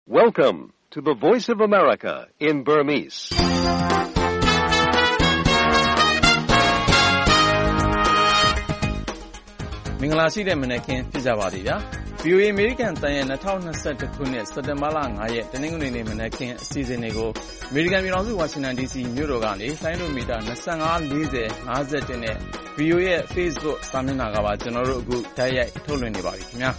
Welcome to the Voice of America in Burmese. ။မင်္ဂလာရှိတဲ့မနက်ခင်းဖြစ်ကြပါသည်ဗျာ။ VOA အမေရိကန်တန်ရဲ့2021ခုနှစ်စက်တင်ဘာလ9ရက်တနင်္ဂနွေနေ့မနက်ခင်းအစီအစဉ်တွေကိုအမေရိကန်ပြည်ထောင်စုဝါရှင်တန် DC မြို့တော်ကနေလိုင်းဒိုမီတာ25 40 51နဲ့ VOA ရဲ့ Facebook စာမျက်နှာကပါကျွန်တော်တို့အခုတိုက်ရိုက်ထုတ်လွှင့်နေပါပြီခင်ဗျာ။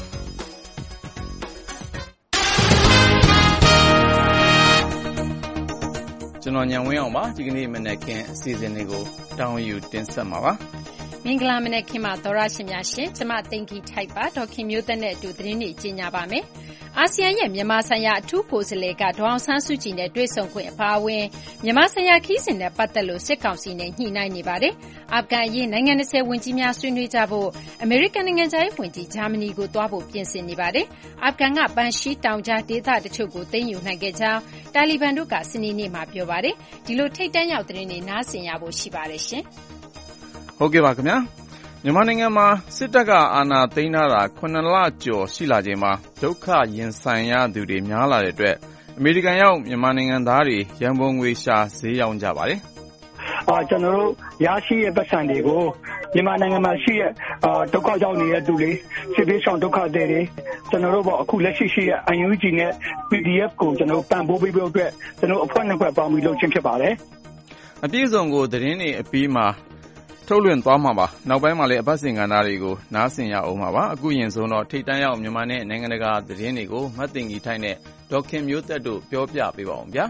ကျွန်တော်ညံဝင်းအောင်ပါဒီကနေ့မနက်ခင်းအစီအစဉ်တွေကိုတောင်းယူတင်ဆက်မှာပါ။မင်္ဂလာမနက်ခင်းပါသောရရှင်များရှင်ကျမသိင်္ဂီထိုက်ပါဒေါက်ခင်မျိုးသက်နဲ့အတူသတင်းတွေကြီးညာပါမယ်။အာဆီယံရဲ့မြန်မာဆိုင်ရာအထူးကိုယ်စားလှယ်ကဒေါအောင်ဆန်းစုကြည်နဲ့တွေ့ဆုံခွင့်အပါအဝင်မြန်မာဆိုင်ရာခီးစဉ်နဲ့ပတ်သက်လို့စစ်ကောင်စီနဲ့ညှိနှိုင်းနေပါတယ်။အာဖဂန်အရေးနိုင်ငံ20ဝန်ကြီးများဆွေးနွေးကြဖို့အမေရိကန်နိုင်ငံသားရေးဝန်ကြီးဂျာမနီကိုသွားဖို့ပြင်ဆင်နေပါတယ်။အာဖဂန်ကပန်ရှီတောင်ကြားဒေသတချို့ကိုသိမ်းယူနိုင်ခဲ့ကြောင်းတာလီဘန်တို့ကစနေနေ့မှာပြောပါတယ်။ဒီလိုထိတ်တန့်ရောက်သတင်းတွေနားဆင်ရဖို့ရှိပါတယ်ရှင်။ဟုတ်ကဲ့ပါခင်ဗျာ။မြန်မာနိုင်ငံမှာစစ်တပ်ကအာဏာသိမ်းထားတာ9လကျော်ရှိလာချိန်မှာဒုက္ခရင်ဆိုင်ရသူတွေများလာတဲ့အတွက်အမေရိကန်ရောက်မြန်မာနိုင်ငံသားတွေရန်ပုံငွေရှာဈေးရောက်ကြပါတယ်။ကျွန်တော်တို့ရရှိတဲ့ပတ်စံတွေကိုမြန်မာနိုင်ငံမှာရှိတဲ့ဒုက္ခရောက်နေတဲ့သူတွေစစ်ဘေးရှောင်ဒုက္ခသည်တွေကျွန်တော်တို့အခုလက်ရှိရှိတဲ့ UNG နဲ့ PDF ကိုကျွန်တော်တို့ပံ့ပိုးပေးဖို့အတွက်ကျွန်တော်အဖွဲ့နှစ်ဖွဲ့ပေါင်းပြီးလုပ်ခြင်းဖြစ်ပါတယ်။အပြည့်အစုံကိုသတင်းတွေအပြီးမှာထုတ်လွှင့်သွားမှာပါနောက်ပိုင်းမှာလည်းအပတ်စဉ်ကဏ္ဍတွေကိုနားဆင်ရအောင်ပါအခုရင်ဆုံးတော့ထိတ်တန့်ရောက်မြန်မာနဲ့နိုင်ငံတကာသတင်းတွေကိုမတ်တင်ကြီးထိုက်နဲ့ဒေါက်ခင်မျိုးသက်တို့ပြောပြပေးပါအောင်ဗျာ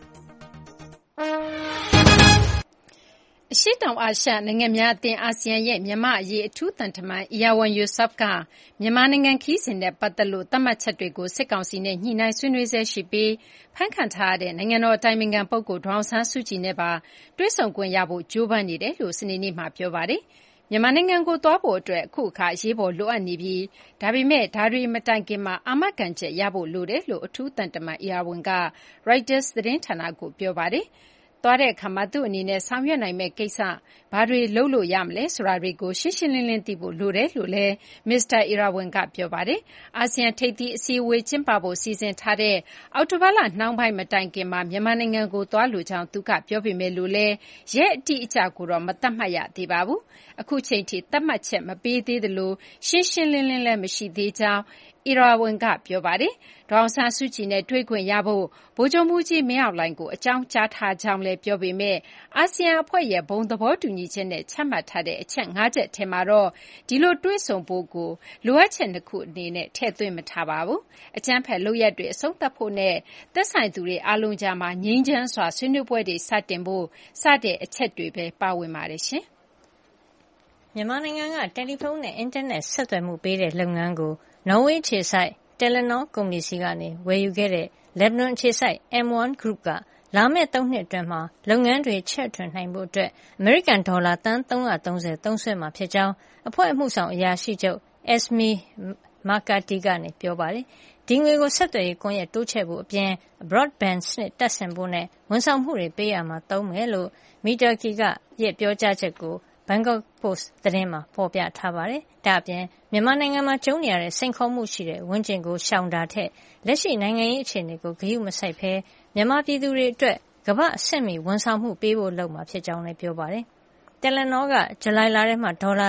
အရှေ့တောင်အာရှနိုင်ငံများအသင်းအာဆီယံရဲ့မြန်မာအရေးအထူးသံတမန်အီယာဝန်ယူဆော့ဖ်ကမြန်မာနိုင်ငံခီးစဉ်နဲ့ပတ်သက်လို့သတ်မှတ်ချက်တွေကိုစစ်ကောင်စီနဲ့ညှိနှိုင်းဆွေးနွေးဆဲရှိပြီးဖမ်းခံထားရတဲ့နိုင်ငံတော်အတိုင်ပင်ခံပုဂ္ဂိုလ်ဒေါအောင်ဆန်းစုကြည်နဲ့ပါတွေ့ဆုံခွင့်ရဖို့ကြိုးပမ်းနေတယ်လို့စနေနေ့မှာပြောပါတယ်။မြန်မာနိုင်ငံကိုသွားဖို့အတွက်အခုအခါအရေးပေါ်လိုအပ်နေပြီးဒါပေမဲ့ဒါတွေမတိုင်ခင်မှာအာမခံချက်ရဖို့လိုတယ်လို့အထူးသံတမန်အီယာဝန်က Reuters သတင်းဌာနကိုပြောပါတယ်။သွားတဲ့အခါမှာသူ့အနေနဲ့ဆောင်ရွက်နိုင်မယ့်ကိစ္စဘာတွေလုပ်လို့ရမလဲဆိုတာတွေကိုရှင်းရှင်းလင်းလင်းသိဖို့လိုတယ်လို့လည်းမစ္စတာအီရာဝန်ကပြောပါတယ်။အာဆီယံထိပ်သီးအစည်းအဝေးကျင်းပဖို့စီစဉ်ထားတဲ့အောက်တိုဘာလနှောင်းပိုင်းမတိုင်ခင်မှာမြန်မာနိုင်ငံကိုသွားလိုကြောင်းသူကပြောပေမဲ့လို့လည်းရက်အတိအကျကိုတော့မသတ်မှတ်ရသေးပါဘူး။အခုချိန်ထိသတ်မှတ်ချက်မပေးသေးသလိုရှင်းရှင်းလင်းလင်းလည်းမရှိသေးကြောင်းအီရာဝန်ကပြောပါတယ်။ဒေါအောင်ဆန်းစုကြည်နဲ့တွေ့ခွင့်ရဖို့ဗိုလ်ချုပ်မှူးကြီးမင်းအောင်လှိုင်ကိုအကြောင်းကြားထားကြောင်းလည်းပြောပေမဲ့အာဆီယံအဖွဲ့ရဲ့ဘုံသဘောတူညီချက်နဲ့ချမှတ်ထားတဲ့အချက်5ချက်ထဲမှာတော့ဒီလိုတွေ့ဆုံဖို့ကိုလိုအပ်ချက်နှစ်ခုအနေနဲ့ထည့်သွင်းမထားပါဘူး။အကြမ်းဖက်လုပ်ရပ်တွေအဆုံးသတ်ဖို့နဲ့သက်ဆိုင်သူတွေအားလုံးကြားမှာငြိမ်းချမ်းစွာဆွေးနွေးပွဲတွေစတင်ဖို့စတဲ့အချက်တွေပဲပါဝင်ပါတယ်ရှင်။မြန်မာနိုင်ငံကတယ်လီဖုန်းနဲ့အင်တာနက်ဆက်သွယ်မှုပေးတဲ့လုပ်ငန်းကိုနော်ဝေးခြေစိုက်Telenor ကုမ္ပဏီဆီကနေဝယ်ယူခဲ့တဲ့ Lebanon အခြေစိုက် M1 Group ကလာမယ့်3နှစ်အတွင်းမှာလုပ်ငန်းတွေချဲ့ထွင်နိုင်ဖို့အတွက်အမေရိကန်ဒေါ်လာသန်း330သုံးစွဲမှာဖြစ်ကြောင်းအဖွဲ့အမှုဆောင်အရာရှိချုပ် Esme McCarthy ကနေပြောပါတယ်။ဒီငွေကိုဆက်သွယ်ရေးကွန်ရက်တိုးချဲ့ဖို့အပြင် broadband စနစ်တပ်ဆင်ဖို့နဲ့ဝန်ဆောင်မှုတွေပေးရမှာသုံးမယ်လို့ McCarthy ရဲ့ပြောကြားချက်ကိုBangkok Post သတင်းမှာဖော်ပြထားပါတယ်။ဒါ့အပြင်မြန်မာနိုင်ငံမှာကျုံနေရတဲ့စိန်ခေါ်မှုရှိတဲ့ဝန်းကျင်ကိုရှောင်တာထက်လက်ရှိနိုင်ငံရေးအခြေအနေကိုဂရုမစိုက်ဘဲမြန်မာပြည်သူတွေအတွက်ကမ္ဘာအဆင့်မီဝန်ဆောင်မှုပေးဖို့လုပ်မှာဖြစ်ကြောင်းလည်းပြောပါတယ်။ Telenor ကဇူလိုင်လထဲမှာဒေါ်လာ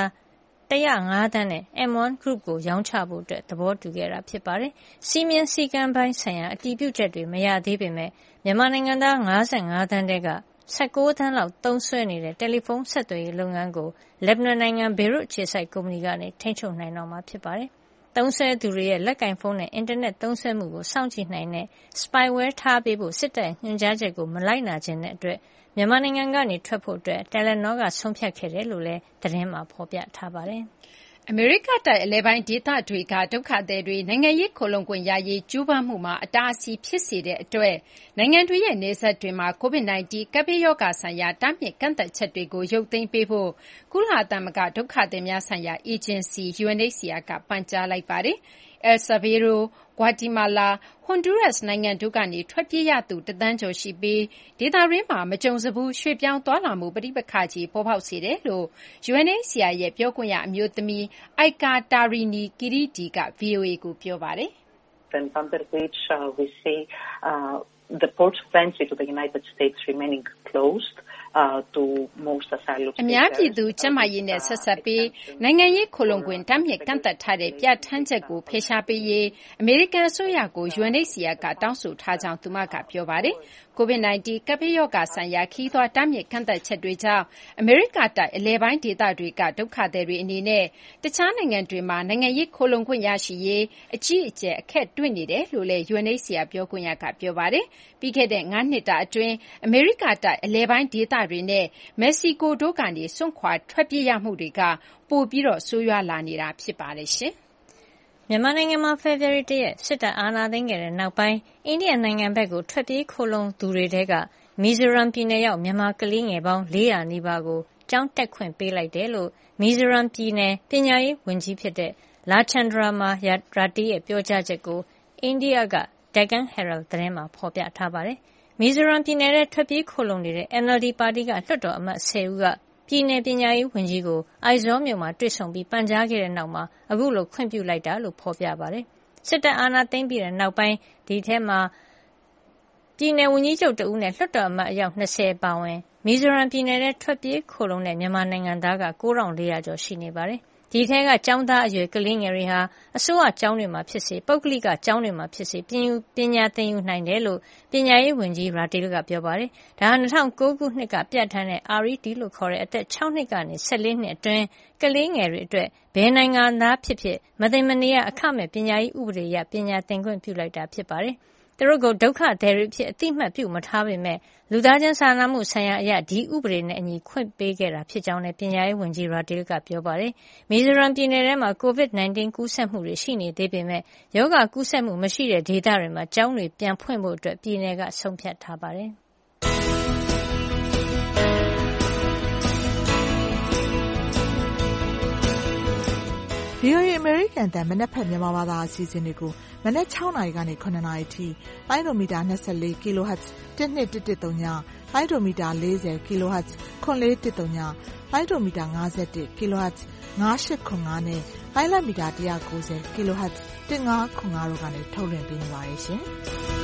105သန်းနဲ့ M1 Group ကိုရောင်းချဖို့သဘောတူခဲ့တာဖြစ်ပါတယ်။စီမင်းစည်းကမ်းပိုင်းဆိုင်ရာအတည်ပြုချက်တွေမရသေးပေမဲ့မြန်မာနိုင်ငံသား55သန်းတဲက19သန်းလောက်သုံးစွဲနေတဲ့တယ်လီဖုန်းဆက်သွယ်ရေးလုပ်ငန်းကိုလက်ဘနွန်နိုင်ငံဘေရွတ်ခြေစိုက်ကုမ္ပဏီကနေထိန်းချုပ်နိုင်တော့မှာဖြစ်ပါတယ်။သုံးစွဲသူတွေရဲ့လက်ကင်ဖုန်းနဲ့အင်တာနက်သုံးစွဲမှုကိုစောင့်ကြည့်နိုင်တဲ့ spyware ထားပေးဖို့စစ်တပ်ညွှန်ကြားချက်ကိုမလိုက်နာခြင်းတဲ့အတွက်မြန်မာနိုင်ငံကနေထွက်ဖို့Telenor ကဆုံးဖြတ်ခဲ့တယ်လို့လည်းသတင်းမှာဖော်ပြထားပါတယ်။အမေရိကတိုက်အလယ်ပိုင်းဒေသတွေကဒုက္ခသည်တွေနိုင်ငံရေးခိုလှုံခွင့်ရရေးကြိုးပမ်းမှုမှာအတားအဆီးဖြစ်စေတဲ့အတွက်နိုင်ငံတွေရဲ့နယ်စပ်တွေမှာ COVID-19 ကပ်ဘေးရောဂါဆိုင်ရာတားမြစ်ကန့်သတ်ချက်တွေကိုရုပ်သိမ်းပေးဖို့ကုလသမဂ္ဂဒုက္ခသည်များဆိုင်ရာအေဂျင်စီ UNHCR ကပန်ကြားလိုက်ပါတယ်။ El Salvador, Guatemala, Honduras နိုင်ငံတို့ကနေထွက်ပြေးရသူ1သန်းကျော်ရှိပြီးဒေသတွင်းမှာမကြုံစဖူးရွှေ့ပြောင်းသွားလာမှုပဋိပက္ခကြီးပေါ်ပေါက်စေတယ်လို့ UNHCR ရဲ့ပြောခွင့်ရအမျိုးသမီး Aika Tarini Kiriti က VOA ကိုပြောပါတယ်။ and under which we see the ports of entry to the United States remaining closed to most asylum seekers. အများပြည်သူကျန်းမာရေးနဲ့ဆက်ဆက်ပြီးနိုင်ငံရေးခိုလှုံခွင့်တမ်းမြစ်ကန့်သက်ထားတဲ့ပြဋ္ဌာန်းချက်ကိုဖယ်ရှားပေးရေးအမေရိကန်အစိုးရကို UNHCR ကတောင်းဆိုထားကြောင်းသူမကပြောပါတယ်။ COVID-19 ကပ်ဘေးရောဂါဆိုင်ရာခရီးသွားတားမြစ်ကန့်သက်ချက်တွေကြောင့်အမေရိကတိုက်အလယ်ပိုင်းဒေသတွေကဒုက္ခသည်တွေအနေနဲ့တခြားနိုင်ငံတွေမှာနိုင်ငံရေးခိုလှုံခွင့်ရရှိရေးအကြီးအကျယ်အခက်တွေ့နေတယ်လို့လည်း UNHCR ပြောခွင့်ရကပြောပါတယ်။ပြီးခဲ့တဲ့9နှစ်တာအတွင်းအမေရိကတိုက်အလယ်ပိုင်းဒေသတွေနဲ့မက္ကဆီကိုတို့ကနေစွန့်ခွာထွက်ပြေးရမှုတွေကပိုပြီးဆိုးရွားလာနေတာဖြစ်ပါတယ်ရှင်။မြန်မာနိုင်ငံမှာဖေဖော်ဝါရီ 1 ရက်စစ်တပ်အာဏာသိမ်းခဲ့တဲ့နောက်ပိုင်းအိန္ဒိယနိုင်ငံဘက်ကိုထွက်ပြေးခိုလှုံသူတွေထဲကမီဇိုရမ်ပြည်နယ်ရောက်မြန်မာကလေးငယ်ပေါင်း400နီးပါးကိုကျောင်းတက်ခွင့်ပေးလိုက်တယ်လို့မီဇိုရမ်ပြည်နယ်ပညာရေးဝန်ကြီးဖြစ်တဲ့ Lalchandra Raty ရဲ့ပြောကြားချက်ကိုအိန္ဒိယက Deccan Herald သတင်းမှာဖော်ပြထားပါတယ်။မီဇိုရမ်ပြည်နယ်ထဲထွက်ပြေးခိုလှုံနေတဲ့ NLD ပါတီကလွှတ်တော်အမတ်10ဦးကပြည်နယ်ပညာရေးဝန်ကြီးကိုအိုက်ဇောမြို့မှာတွေ့ဆုံပြီးပန်ကြားခဲ့တဲ့နောက်မှာအခုလိုခွင့်ပြုလိုက်တာလို့ဖော်ပြပါတယ်။စစ်တပ်အာဏာသိမ်းပြီးတဲ့နောက်ပိုင်းဒီထဲမှာပြည်နယ်ဝန်ကြီးချုပ်တဦးနဲ့လွှတ်တော်အမတ်အယောက်20ပါဝင်မီဇိုရမ်ပြည်နယ်ထဲထွက်ပြေးခိုလှုံတဲ့မြန်မာနိုင်ငံသားက9400ကျော်ရှိနေပါတယ်။ဒီထဲကကျောင်းသားအရွယ်ကလေးငယ်တွေဟာအစိုးရကျောင်းတွေမှာဖြစ်စေပုဂ္ဂလိကကျောင်းတွေမှာဖြစ်စေပညာသင်ယူနိုင်တယ်လို့ပညာရေးဝန်ကြီး Raty ကပြောပါတယ်။ဒါဟာ2009ခုနှစ်ကပြဋ္ဌာန်းတဲ့ RED လို့ခေါ်တဲ့အသက်6နှစ်ကနေ14နှစ်အတွင်းကလေးငယ်တွေအတွက်ဘယ်နိုင်ငံသားဖြစ်ဖြစ်မသင်မနေရအခမဲ့ပညာရေးဥပဒေအရပညာသင်ခွင့်ပြုလိုက်တာဖြစ်ပါတယ်။သူတို့ကိုဒုက္ခသည်တွေအဖြစ်အသိမှတ်ပြုမထားပေမဲ့လူသားချင်းစာနာမှုဆိုင်ရာအရာဒီဥပဒေနဲ့အညီခွင့်ပေးခဲ့တာဖြစ်ကြောင်းလည်းပညာရေးဝန်ကြီး Raty ကပြောပါတယ်။မီဇိုရမ်ပြည်နယ်ထဲမှာ COVID-19 ကူးစက်မှုတွေရှိနေသေးပေမဲ့ရောဂါကူးစက်မှုမရှိတဲ့ဒေသတွေမှာကျောင်းတွေပြန်ဖွင့်ဖို့ပြည်နယ်ကဆုံးဖြတ်ထားပါတယ်။ VOA အမေရိကန်အသံမနက်ဖြန်မြန်မာဘာသာအစီအစဉ်တွေကိုမနက်6နာရီကနေ9နာရီထိလိုင်းဒိုမီတာ24 kHz 12110လိုင်းဒိုမီတာ40 kHz 9410လိုင်းဒိုမီတာ51 kHz 9895နဲ့လိုင်းလမီတာ190 kHz 1505တို့ကနေထုတ်လွှင့်ပေးနေပါတယ်ရှင်။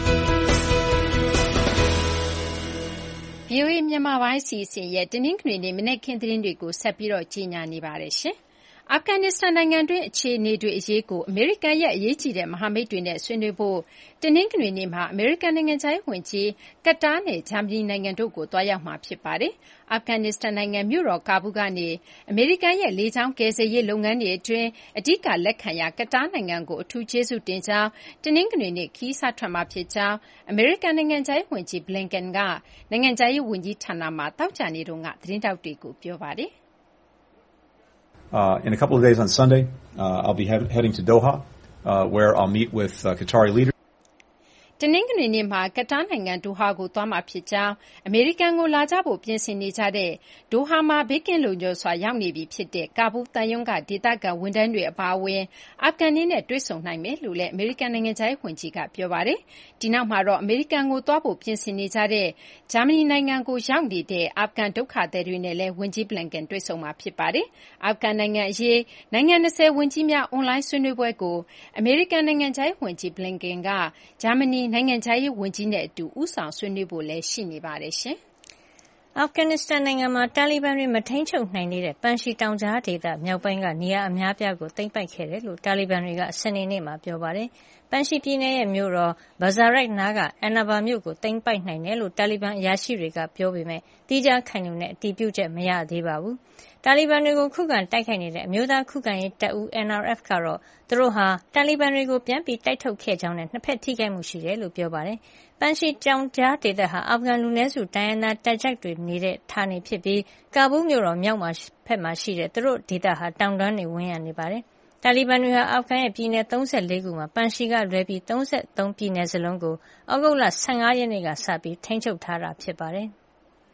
VOA မြန်မာပိုင်းအစီအစဉ်ရဲ့တနင်္ဂနွေနေ့မနက်ခင်းသတင်းတွေကိုဆက်ပြီးကြီးညာနေပါတယ်ရှင်။အာဖဂန်နစ္စတန်နိုင်ငံတွင်းအခြေအနေတွေအရေးကိုအမေရိကန်ရဲ့အရေးကြီးတဲ့မဟာမိတ်တွေနဲ့ဆွေးနွေးဖို့တနင်္ဂနွေနေ့မှာအမေရိကန်နိုင်ငံခြားရေးဝန်ကြီးကတ်တားနဲ့ဂျာမနီနိုင်ငံတို့ကိုသွားရောက်မှာဖြစ်ပါတယ်။အာဖဂန်နစ္စတန်နိုင်ငံမြို့တော်ကာဘူးကနေအမေရိကန်ရဲ့လေကြောင်းကယ်ဆယ်ရေးလုပ်ငန်းတွေအတွင်းအဓိကလက်ခံရာကတ်တားနိုင်ငံကိုအထူးကျေးဇူးတင်ကြောင်းတနင်္ဂနွေနေ့ခရီးစထွက်မှာဖြစ်ကြောင်းအမေရိကန်နိုင်ငံခြားရေးဝန်ကြီး Blinken ကနိုင်ငံခြားရေးဝန်ကြီးဌာနမှာသောကြာနေ့တုန်းကသတင်းထောက်တွေကိုပြောပါတယ်။ In a couple of days on Sunday, I'll be heading to Doha, where I'll meet with Qatari leaders. တနင်္ဂနွေနေ့မှာကတားနိုင်ငံဒိုဟာကိုသွားမှာဖြစ်ကြောင်းအမေရိကန်ကိုလာကြဖို့ပြင်ဆင်နေကြတဲ့ဒိုဟာမှာဘေးကင်းလုံခြုံစွာရောက်နေပြီဖြစ်တဲ့ကာဘူးသံရုံးကဒေသခံဝန်ထမ်းတွေအပါအဝင်အာဖဂန်နစ္စတန်နဲ့တွေ့ဆုံနိုင်မယ်လို့လည်းအမေရိကန်နိုင်ငံခြားရေးဝန်ကြီးကပြောပါတယ်။ဒီနောက်မှာတော့အမေရိကန်ကိုသွားဖို့ပြင်ဆင်နေကြတဲ့ဂျာမနီနိုင်ငံကိုရောက်နေတဲ့အာဖဂန်ဒုက္ခသည်တွေနဲ့လည်းဝန်ကြီး Blinken တွေ့ဆုံမှာဖြစ်ပါတယ်။အာဖဂန်နိုင်ငံအရေးနိုင်ငံ20ဝန်ကြီးများအွန်လိုင်းဆွေးနွေးပွဲကိုအမေရိကန်နိုင်ငံခြားရေးဝန်ကြီး Blinken ကဂျာမနီနိုင်ငံခြားရေးဝန်ကြီးနဲ့အတူဦးဆောင်ဆွေးနွေးဖို့လည်းရှိနေပါတယ်ရှင်။အာဖဂန်နစ္စတန်နိုင်ငံမှာတာလီဘန်တွေမထိန်းချုပ်နိုင်သေးတဲ့ပန်ရှီတောင်ကြားဒေသမြောက်ပိုင်းကနေရာအများအပြားကိုသိမ်းပိုက်ခဲ့တယ်လို့တာလီဘန်တွေကစနေနေ့မှာပြောပါတယ်။ပန်ရှီပြည်နယ်ရဲ့မြို့တော်ဘာဇာရိုက်နားက Anbar မြို့ကိုသိမ်းပိုက်နိုင်တယ်လို့တာလီဘန်အရာရှိတွေကပြောပေမဲ့သီးခြားခိုင်လုံတဲ့အတည်ပြုချက်မရသေးပါဘူး။တာလီဘန်တွေကိုခုခံတိုက်ခိုက်နေတဲ့အမျိုးသားခုခံရေးတပ်ဦး NRF ကတော့သူတို့ဟာတာလီဘန်တွေကိုပြန်ပြီးတိုက်ထုတ်ခဲ့ကြောင်းနဲ့နှစ်ဖက်ထိခိုက်မှုရှိတယ်လို့ပြောပါတယ်။ပန်ရှီတောင်ကြားဒေသဟာအာဖဂန်လူနည်းစုတိုင်းရင်းသားတပ်ကြပ်တွေနေတဲ့ဌာနေဖြစ်ပြီးကာဘူးမြို့တော်မြောက်ဘက်မှာရှိတဲ့သူတို့ဒေသဟာတောင်တန်းတွေဝန်းရံနေပါတယ်။တာလီဘန်တွေဟာအာဖဂန်ရဲ့ပြည်နယ်34ခုမှာပန်ရှီကလွဲပြီး33ပြည်နယ်စလုံးကိုဩဂုတ်လ15ရက်နေ့ကစပြီးထိန်းချုပ်ထားတာဖြစ်ပါတယ်။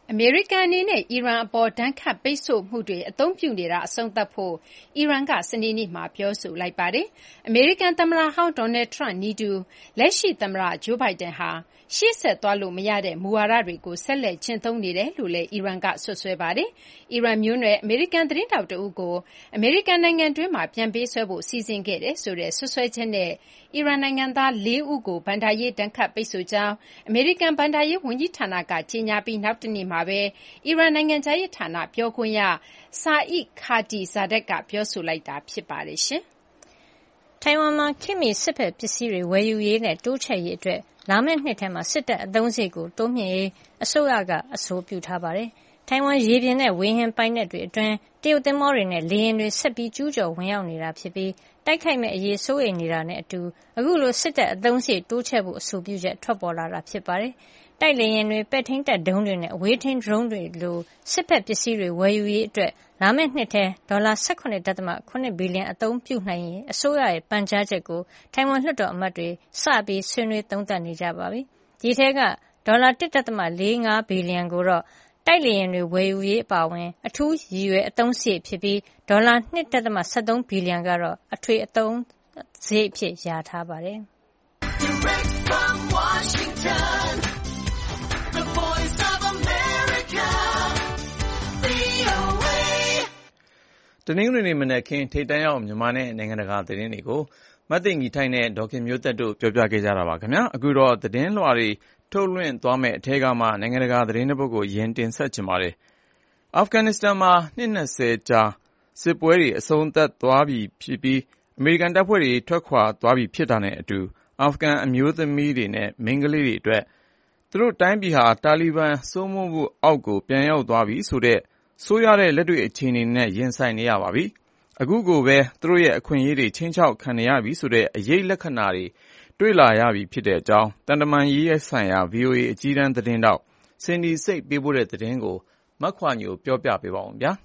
အမေရိကန်အနေနဲ့အီရန်အပေါ်ဒဏ်ခတ်ပိတ်ဆို့မှုတွေအသုံးပြုနေတာအဆုံးသတ်ဖို့အီရန်ကစနေနေ့မှာပြောဆိုလိုက်ပါတယ်။အမေရိကန်သမ္မတဟောင်းဒေါ်နယ်ထရန့်နည်းတူလက်ရှိသမ္မတဂျိုးဘိုင်ဒန်ဟာရှေ့ဆက်သွားလို့မရတဲ့မူဝါဒတွေကိုဆက်လက်ကျင့်သုံးနေတယ်လို့လည်းအီရန်ကဆွဆွဲပါတယ်။အီရန်မျိုးနွယ်အမေရိကန်သတင်းတောက်တဦးကိုအမေရိကန်နိုင်ငံတွင်းမှာပြန်ပေးဆွဲဖို့စီစဉ်ခဲ့တယ်ဆိုတဲ့ဆွဆွဲချက်နဲ့အီရန်နိုင်ငံသား4ဦးကိုဘဏ္ဍာရေးဒဏ်ခတ်ပိတ်ဆို့ကြောင်းအမေရိကန်ဘဏ္ဍာရေးဝန်ကြီးဌာနကကြေညာပြီးနောက်တနေ့မှာပဲအီရန်နိုင်ငံခြားရေးဌာနပြောခွင့်ရ Saeed Khatibzadeh ကပြောဆိုလိုက်တာဖြစ်ပါတယ်ရှင်။ထိုင်ဝမ်မှာခေတ်မီစစ်ဘက်ပစ္စည်းတွေဝယ်ယူရေးနဲ့တိုးချဲ့ရေးအတွက်လာမယ့်နှစ်ထဲမှာစစ်တပ်အသုံးစရိတ်ကိုတိုးမြှင့်ရေးအစိုးရကအဆိုပြုထားပါတယ်။ထိုင်ဝမ်ရေပြင်နဲ့ဝေဟင်ပိုင်နက်တွေအတွင်းတရုတ်သင်္ဘောတွေနဲ့လေယာဉ်တွေဆက်ပြီးကျူးကျော်ဝင်ရောက်နေတာဖြစ်ပြီးတိုက်ခိုက်မဲ့အရေးစိုးရိမ်နေတာနဲ့အတူအခုလိုစစ်တပ်အသုံးစရိတ်တိုးချဲ့ဖို့အဆိုပြုချက်ထွက်ပေါ်လာတာဖြစ်ပါတယ်။တိုက်လေယာဉ်တွေပဲ့ထိန်းတပ်ဒုံးတွေနဲ့အဝေးထိန်းဒရုန်းတွေလိုစစ်ဘက်ပစ္စည်းတွေဝယ်ယူရေးအတွက်လာမယ့်နှစ်ထဲဒေါ်လာ 18.7 ဘီလီယံအသုံးပြုနိုင်ရင်အစိုးရရဲ့ပန်ကြားချက်ကိုထိုင်ဝမ်လွှတ်တော်အမတ်တွေစပြီးဆွေးနွေးသုံးသပ်နေကြပါပြီ။ဒီထဲကဒေါ်လာ 1.45 ဘီလီယံကိုတော့တိုက်လေယာဉ်တွေဝယ်ယူရေးအပါအဝင်အထူးရည်ရွယ်အသုံးစရိတ်ဖြစ်ပြီးဒေါ်လာ 2.73 ဘီလီယံကတော့အထွေအသုံးစရိတ်အဖြစ်လျာထားပါတယ်။ Direct from Washington, the voice of America, VOA တနင်္ဂနွေနေ့မနက်ခင်းထိပ်တန်းရောက်မြန်မာနဲ့နိုင်ငံတကာသတင်းတွေကိုမသိင်္ဂီထိုက်နဲ့ဒေါ်ခင်မျိုးသက်တို့ပြောပြခဲ့ကြတာပါခင်ဗျာအခုတော့သတင်းလွှာတွေထုတ်လွှင့်သွားမယ့်အထက်ကမှနိုင်ငံတကာသတင်းတစ်ပုဒ်ကိုယဉ်တင်ဆက်ချင်ပါတယ်အာဖဂန်နစ္စတန်မှာနှစ်20ကြာစစ်ပွဲတွေအဆုံးသတ်သွားပြီဖြစ်ပြီးအမေရိကန်တပ်ဖွဲ့တွေထွက်ခွာသွားပြီဖြစ်တာနဲ့အတူအာဖဂန်အမျိုးသမီးတွေနဲ့မိန်းကလေးတွေအတွက်သူတို့တိုင်းပြည်ဟာတာလီဘန်စိုးမိုးမှုအောက်ကိုပြန်ရောက်သွားပြီဆိုတဲ့ဆိုးရတဲ့လက်တွေ့အခြေအနေနဲ့ရင်ဆိုင်နေရပါပြီအခုကိုပဲသူတို့ရဲ့အခွင့်အရေးတွေချင်းချောက်ခံနေရပြီဆိုတဲ့အရေးလက္ခဏာတွေတွေ့လာရပြီဖြစ်တဲ့အကြောင်းတန်တမန်ရေးဆိုင်ရာ VOA အကြီးတန်းသတင်းတောက်စင်ဒီစိတ်ပေးပို့တဲ့သတင်းကိုမခွာညိုပြောပြပေးပါဦးဗျာ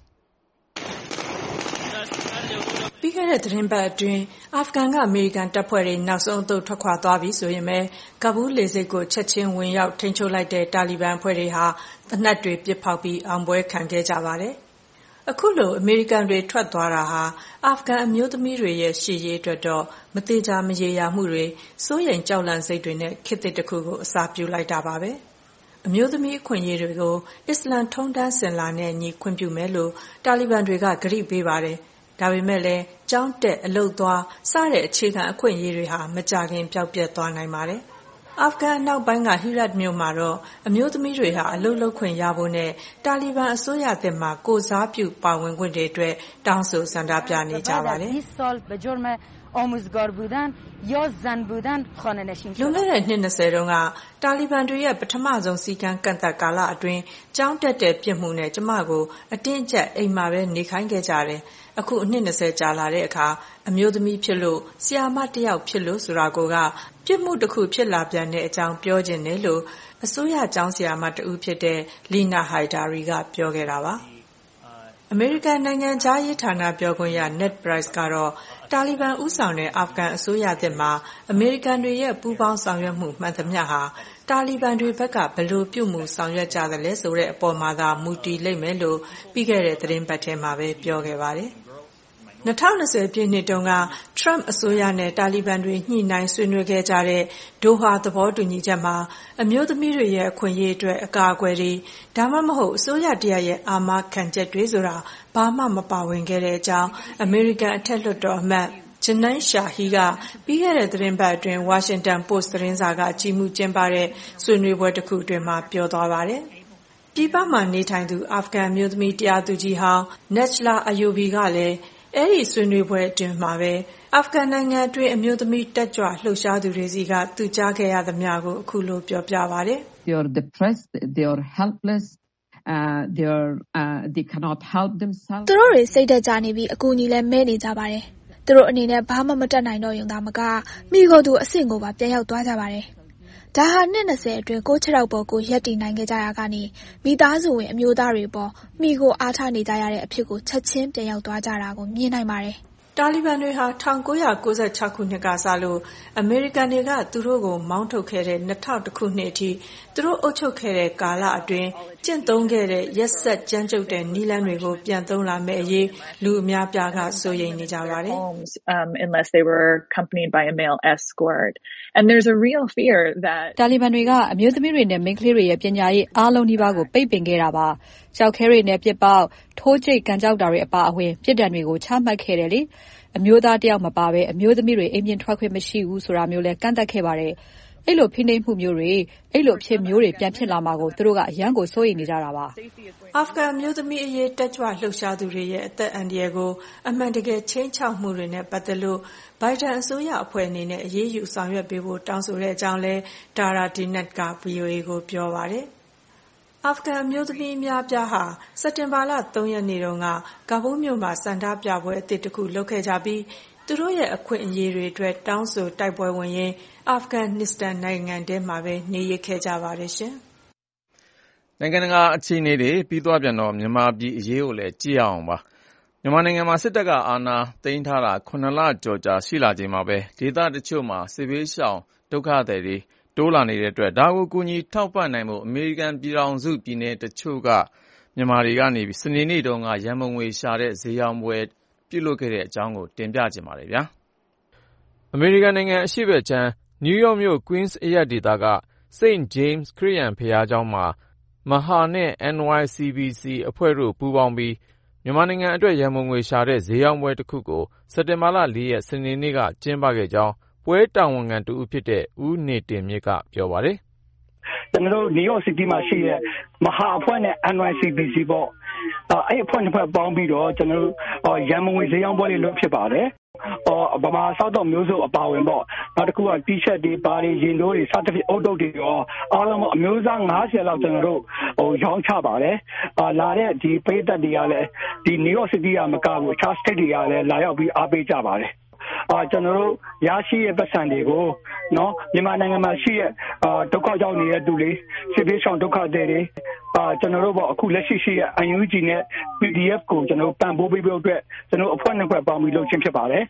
ပြီးခဲ့တဲ့သတင်းပတ်အတွင်းအာဖဂန်ကအမေရိကန်တပ်ဖွဲ့တွေနောက်ဆုံးအသုတ်ထွက်ခွာသွားပြီဆိုရင်ပဲကာဘူးလေဆိပ်ကိုချက်ချင်းဝင်ရောက်ထိန်းချုပ်လိုက်တဲ့တာလီဘန်အဖွဲ့တွေဟာသေနတ်တွေပစ်ဖောက်ပြီးအောင်ပွဲခံခဲ့ကြပါတယ်။အခုလိုအမေရိကန်တွေထွက်သွားတာဟာအာဖဂန်အမျိုးသမီးတွေရဲ့ရှေ့ရေးအတွက်တော့မတေချာမရေရာမှုတွေစိုးရိမ်ကြောက်လန့်စိတ်တွေနဲ့ခေတ်သစ်တစ်ခုကိုအစာပြုလိုက်တာပါပဲ။အမျိုးသမီးအခွင့်အရေးတွေကိုအစ္စလမ်ထုံးတမ်းစဉ်လာနဲ့ညီခွင့်ပြုမယ်လို့တာလီဘန်တွေကဂရုပေးပါတယ်။ဒါပေမဲ့လည်းကျောင်းတက်အလုပ်သွားစတဲ့အခြေခံအခွင့်အရေးတွေဟာမကြခင်ပျောက်ပြတ်သွားနိုင်ပါတယ်။အာဖဂန်အနောက်ပိုင်းကဟီရတ်မြို့မှာတော့အမျိုးသမီးတွေဟာအလုပ်လုပ်ခွင့်ရဖို့နဲ့တာလီဘန်အစိုးရသစ်မှာကိုယ်စားပြုပါဝင်ခွင့်တွေအတွက်တောင်းဆိုဆန္ဒပြနေကြပါတယ်။လွန်ခဲ့တဲ့နှစ်20တုန်းကတာလီဘန်တွေရဲ့ပထမဆုံးစည်းကမ်းကန့်သတ်ကာလအတွင်းကျောင်းတက်တဲ့ပြစ်မှုနဲ့ကျမကိုအတင်းအကျပ်အိမ်မှာပဲနေခိုင်းခဲ့ကြတယ်။အခုအနှစ်20ကြာလာတဲ့အခါအမျိုးသမီးဖြစ်လို့ဆရာမတစ်ယောက်ဖြစ်လို့ဆိုတာကပြစ်မှုတစ်ခုဖြစ်လာပြန်တဲ့အကြောင်းပြောခြင်းတယ်လို့အစိုးရကျောင်းဆရာမတဦးဖြစ်တဲ့လီနာဟိုင်ဒါရီကပြောခဲ့တာပါ။အမေရိကန်နိုင်ငံခြားရေးဌာနပြောခွင့်ရ Ned Price ကတော့တာလီဘန်ဦးဆောင်တဲ့အာဖဂန်အစိုးရသစ်မှာအမေရိကန်တွေရဲ့ပူးပေါင်းဆောင်ရွက်မှုမှန်သမျှဟာတာလီဘန်တွေဘက်ကဘယ်လိုပြုမှုဆောင်ရွက်ကြသလဲဆိုတဲ့အပေါ်မှာသာမူတည်လိမ့်မယ်လို့ပြီးခဲ့တဲ့သတင်းပတ်ထဲမှာပဲပြောခဲ့ပါတယ်။2020ပြည့်နှစ်တုန်းက Trump အစိုးရနဲ့တာလီဘန်တွေညှိနှိုင်းဆွေးနွေးခဲ့ကြတဲ့ဒိုဟာသဘောတူညီချက်မှာအမျိုးသမီးတွေရဲ့အခွင့်အရေးအတွက်အကာအကွယ်တွေဒါမှမဟုတ်အစိုးရတရားရဲ့အာမခံချက်တွေဆိုတာဘာမှမပါဝင်ခဲ့တဲ့အကြောင်းအမေရိကန်အထက်လွှတ်တော်အမတ်Jeanine Shahi ကပြီးခဲ့တဲ့သတင်းပတ်အတွင်း Washington Post သတင်းစာကကြီးမှုကျင်းပတဲ့ဆွေးနွေးပွဲတစ်ခုအတွင်းမှာပြောသွားပါတယ်။ပြည်ပမှာနေထိုင်သူအာဖဂန်အမျိုးသမီးတရားသူကြီးဟောင်း Najla Ayubi ကလည်းအဲ့ဒီဆွေးနွေးပွဲအတွင်းမှာပဲအာဖဂန်နိုင်ငံအတွင်းအမျိုးသမီးတက်ကြွလှုပ်ရှားသူတွေစီကသူကြားခဲ့ရသမျှကိုအခုလိုပြောပြပါတယ်။ They are depressed, they are helpless, they cannot help themselves. သူတို့တွေစိတ်သက်ကြနေပြီးအကူအညီလည်းမဲ့နေကြပါတယ်။သူတို့အနေနဲ့ဘာမှမတတ်နိုင်တော့ရုံသာမကမိကိုယ်သူအဆင့်ကိုပါပြန်ရောက်သွားကြပါတယ်။ဒါဟာနှစ်20အတွင်းကို6ရောက်ပေါ်ကိုရက်တည်နိုင်ခဲ့ကြရကနေမိသားစုဝင်အမျိုးသားတွေပေါ်မိကိုအားထားနေကြရတဲ့အဖြစ်ကိုချက်ချင်းပြန်ရောက်သွားကြတာကိုမြင်နိုင်ပါတယ်တာလီဘန်တွေဟာ1996ခုနှစ်ကစလို့အမေရိကန်တွေကသူတို့ကိုမောင်းထုတ်ခဲ့တဲ့2001ခုနှစ်အထိသူတို့အုပ်ချုပ်ခဲ့တဲ့ကာလအတွင်းကျင့်သုံးခဲ့တဲ့ရက်စက်ကြမ်းကြုတ်တဲ့နည်းလမ်းတွေကိုပြန်သုံးလာမယ့်အရေးလူအများပြားကစိုးရိမ်နေကြပါတယ်။ unless they were accompanied by a male escort. And there's a real fear that တာလီဘန်တွေကအမျိုးသမီးတွေနဲ့မိန်းကလေးတွေရဲ့ပညာရေးအားလုံးဒီပါကိုပိတ်ပင်ခဲ့တာပါ။ကြောက်ခဲတွေနဲ့ပြစ်ပေါက်ထိုးကျိတ်ကန်ကြောက်တာတွေအပါအဝင်ပြစ်ဒဏ်တွေကိုချမှတ်ခဲ့တယ်လေ။အမျိုးသားတယောက်မပါဘဲအမျိုးသမီးတွေအိမ်ပြင်ထွက်ခွင့်မရှိဘူးဆိုတာမျိုးလဲကန့်သတ်ခဲ့ပါတယ်။အဲ့လိုဖိနှိပ်မှုမျိုးတွေအဲ့လိုဖြစ်မျိုးတွေပြန်ဖြစ်လာမှာကိုသူတို့ကအရန်ကိုစိုးရိမ်နေကြတာပါ။အာဖဂန်မျိုးသမီးအရေးတက်ကြွလှုပ်ရှားသူတွေရဲ့အသက်အန္တရာယ်ကိုအမှန်တကယ်ချင်းချောက်မှုတွေနဲ့ပတ်သက်လို့ဘိုင်ဒန်အစိုးရအဖွဲ့အနေနဲ့အရေးယူဆောင်ရွက်ပေးဖို့တောင်းဆိုတဲ့အကြောင်းလဲဒါရာဒီနတ်က VOA ကိုပြောပါတယ်။အာဖဂန်မျိုးသမီးများပြားဟာစက်တင်ဘာလ3ရက်နေ့တုန်းကကာဘူးမြို့မှာစန္ဒပြပွဲအသစ်တစ်ခုလုပ်ခဲ့ကြပြီးသူတို့ရဲ့အခွင့်အရေးတွေအတွက်တောင်းဆိုတိုက်ပွဲဝင်ရင်းအာဖဂန်နစ္စတန်နိုင်ငံထဲမှာပဲနေရခဲ့ကြပါတယ်ရှင်။နိုင်ငံတကာအခြေအနေတွေပြီးသွားပြန်တော့မြန်မာပြည်အရေးကိုလည်းကြည့်ရအောင်ပါ။မြန်မာနိုင်ငံမှာစစ်တပ်ကအာဏာသိမ်းထားတာ9လကျော်ကြာရှိလာချိန်မှာပဲဒေသတချို့မှာစစ်ဘေးရှောင်ဒုက္ခသည်တွေတိုးလာနေတဲ့အတွက်ဒါကိုကူညီထောက်ပံ့နိုင်ဖို့အမေရိကန်ပြည်ထောင်စုပြည်နယ်တချို့ကမြန်မာတွေကနေစနေနေ့တုန်းကရန်ပုံငွေရှာတဲ့ဈေးရောင်းပွဲပြုလုပ်ခဲ့တဲ့အကြောင်းကိုတင်ပြချင်ပါတယ်ဗျာ။အမေရိကန်နိုင်ငံအရှေ့ဘက်ခြမ်းနယူးယောက်မြို့ Queens အရပ်ဒေသက St. James ခရစ်ယာန်ဘုရားကျောင်းမှာမဟာနဲ့ NYCBC အဖွဲ့တို့ပူးပေါင်းပြီးမြန်မာနိုင်ငံအတွက်ရန်ပုံငွေရှာတဲ့ဈေးရောင်းပွဲတစ်ခုကိုစက်တင်ဘာလ4ရက်စနေနေ့ကကျင်းပခဲ့ကြောင်းပွဲတာဝန်ခံတူဖြစ်တဲ့ဦးနေတင်မြင့်ကပြောပါတယ်။ကျွန်တော်တို့ New York City မှာရှိတဲ့မဟာအဖွဲ့နဲ့ NYCBC ပေါ့အဲ့အဖွဲ့နှစ်ဖွဲ့ပေါင်းပြီးတော့ကျွန်တော်တို့ရန်မငွေဈေးရောင်းပွဲတွေလုပ်ဖြစ်ပါတယ်ဗမာစောက်တော့မျိုးစုံအပါဝင်ပေါ့နောက်တစ်ခုက T-shirt တွေပါတွေရင်တို့တွေစသဖြင့်အုတ်တုတ်တွေရောအားလုံးအမျိုးအစား90လောက်ကျွန်တော်တို့ရောင်းချပါတယ်လာတဲ့ဒီပေးသက်တွေကလည်းဒီ New York City ကမကဘူးအခြား state တွေကလည်းလာရောက်ပြီးအားပေးကြပါတယ်ကျွန်တော်တို့ရရှိရဲ့ပတ်စံတွေကိုနော်မြန်မာနိုင်ငံမှာရှိတဲ့ဒုက္ခရောက်နေတဲ့သူတွေစစ်ဘေးရှောင်ဒုက္ခသည်တွေကျွန်တော်တို့ပေါ့အခုလက်ရှိရှိတဲ့ UNG နဲ့ PDF ကိုကျွန်တော်ပံ့ပိုးပေးဖို့အတွက်ကျွန်တော်အဖွဲ့နှစ်ဖွဲ့ပေါင်းပြီးလုပ်ခြင်းဖြစ်ပါတယ်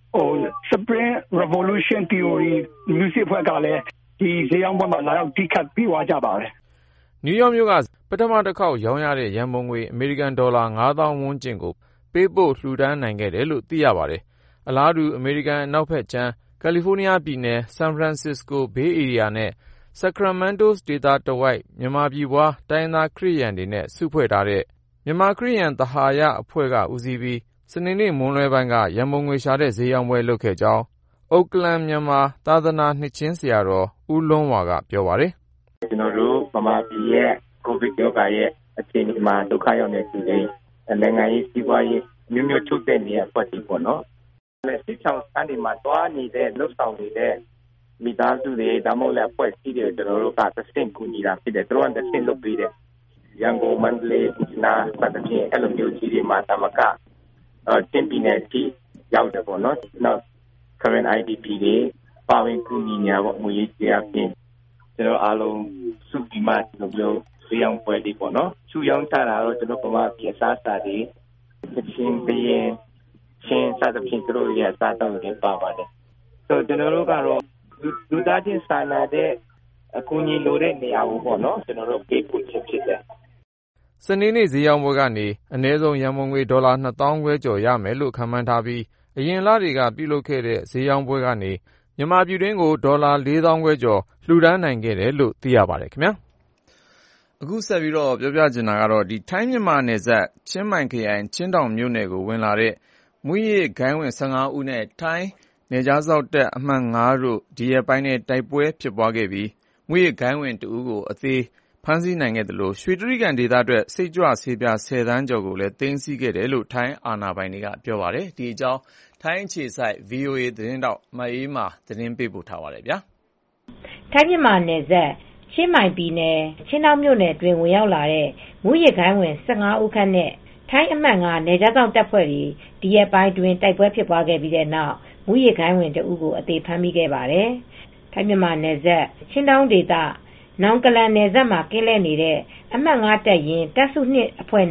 Spring Revolution Theory Music ဖွဲ့ကလည်းဒီဈေးရောင်းပွဲမှာလာရောက်တိခတ်ပြီးွားကြပါတယ်နယူးယောက်မြို့ကပထမတစ်ခေါက်ရောင်းရတဲ့ရန်ပုံငွေအမေရိကန်ဒေါ်လာ9000ဝန်းကျင်ကိုပေးပို့လှူဒန်းနိုင်ခဲ့တယ်လို့သိရပါတယ်အလားတူအမေရိကန်အနောက်ဘက်ခြမ်းကယ်လီဖိုးနီးယားပြည်နယ်ဆန်ဖရန်စစ္စကိုဘေးအေရီးယားနဲ့ဆာကရာမန်တိုဒေသတဝိုက်မြန်မာပြည်ပွားတိုင်းသားခရစ်ယာန်တွေနဲ့စုဖွဲ့ထားတဲ့မြန်မာခရစ်ယာန်သဟာယအဖွဲ့ကဦးစီးပြီးစနေနေ့မွန်းလွဲပိုင်းကရန်ပုံငွေရှာတဲ့ဈေးရောင်းပွဲလုပ်ခဲ့ကြောင်းအုတ်ကလန်မြန်မာသာသနာနှစ်ချင်းဆရာတော်ဦးလွန်းဝါကပြောပါတယ်ကျွန်တော်တို့ဗမာပြည်ရဲ့ကိုဗစ်ရောဂါရဲ့အခြေအနေမှာဒုက္ခရောက်နေသူတွေနိုင်ငံရေးစီးပွားရေးမျိုးမျိုးချုပ်တဲ့နေရာပတ်တည်ပေါ့နော်စစ်ချောင်းစံဒီမှာတွားနေတဲ့လှုပ်ဆောင်နေတဲ့မိသားစုတွေဒါမှမဟုတ်လည်းအဖွဲ့အစည်းတွေကျွန်တော်တို့ကတစ်ဆင့်ကူညီတာဖြစ်တယ်သူတို့ကတစ်ဆင့်လုပ်ပေးတယ်ရန်ကုန်မန္တလေးနာစသဖြင့်အဲ့လိုမျိုးကြီးတွေမှာတမကတင်ပြည်နယ်ကြီးရောက်တယ်ပေါ့နော်နောက် current IDP တွေပါဝင်ကူညီညာပေါ့ငွေရေးကြေးအပြင်ကျွန်တော်အားလုံးစုပြီးမှဒီလိုဈေးရောင်းပွဲတွေပေါ့နော်စုရောင်းတာတော့ကျွန်တော်ပမာပြည်အစားအစာတွေချင်းပြင်းချင်းစသဖြင့်တို့ရဲ့အစားအသောက်တွေပါပါတယ်ဆိုတော့ကျွန်တော်တို့ကတော့လူသားချင်းစာနာတဲ့အကူအညီလိုတဲ့နေရာကိုပေါ့နော်ကျွန်တော်တို့ပေးပို့ခြင်းဖြစ်တယ်စနေနေ့ဈေးရောင်းပွဲကနေအနည်းဆုံးရန်ပုံငွေဒေါ်လာ2000ခွဲကျော်ရမယ်လို့ခန့်မှန်းထားပြီးအရင်လတွေကပြုလုပ်ခဲ့တဲ့ဈေးရောင်းပွဲကနေမြန်မာပြည်တွင်းကိုဒေါ်လာ4000ခွဲကျော်လှူဒန်းနိုင်ခဲ့တယ်လို့သိရပါတယ်ခင်ဗျာအခုဆက်ပြီးတော့ပြောပြချင်တာကတော့ဒီထိုင်းမြန်မာနယ်စပ်ချင်းမိုင်ခရိုင်ချင်းတောင်မြို့နယ်ကိုဝင်လာတဲ့မူရစ်ဂိုင်းဝင်15ဦးနဲ့ထိုင်းနယ်ခြားစောင့်တပ်အမှတ်9တို့ဒီရက်ပိုင်းနဲ့တိုက်ပွဲဖြစ်ပွားခဲ့ပြီးမူရစ်ဂိုင်းဝင်တဦးကိုအသေးဖမ်းဆီးနိုင်ခဲ့တယ်လို့ရွှေတြိဂံဒေသအတွက်စိတ်ကြွဆေးပြား10သန်းကျော်ကိုလည်းသိမ်းဆည်းခဲ့တယ်လို့ထိုင်းအာဏာပိုင်တွေကပြောပါတယ်ဒီအကြောင်းထိုင်းအခြေစိုက် VOA သတင်းတောက်မအေးမာသတင်းပေးပို့ထားပါတယ်ဗျာထိုင်းမြန်မာနယ်စပ်ချင်းမိုင်ပြည်နယ်ချင်းတောင်မြို့နယ်အတွင်းဝင်ရောက်လာတဲ့မူရစ်ဂိုင်းဝင်15ဦးခန့်နဲ့ထိုင်းအမှတ်9နယ်ခြားစောင့်တပ်ဖွဲ့တွေဒီရက်ပိုင်းတွင်တိုက်ပွဲဖြစ်ပွားခဲ့ပြီးတဲ့နောက်မူရစ်ဂိုင်းဝင်တဦးကိုအသေးဖမ်းမိခဲ့ပါတယ်ထိုင်းမြန်မာနယ်စပ်ချင်းတောင်ဒေသနောင်ကလန်နယ်စပ်မှာကင်းလှည့်နေတဲ့အမှတ်9တပ်ရင်းတပ်စု2အဖွဲ့နဲ့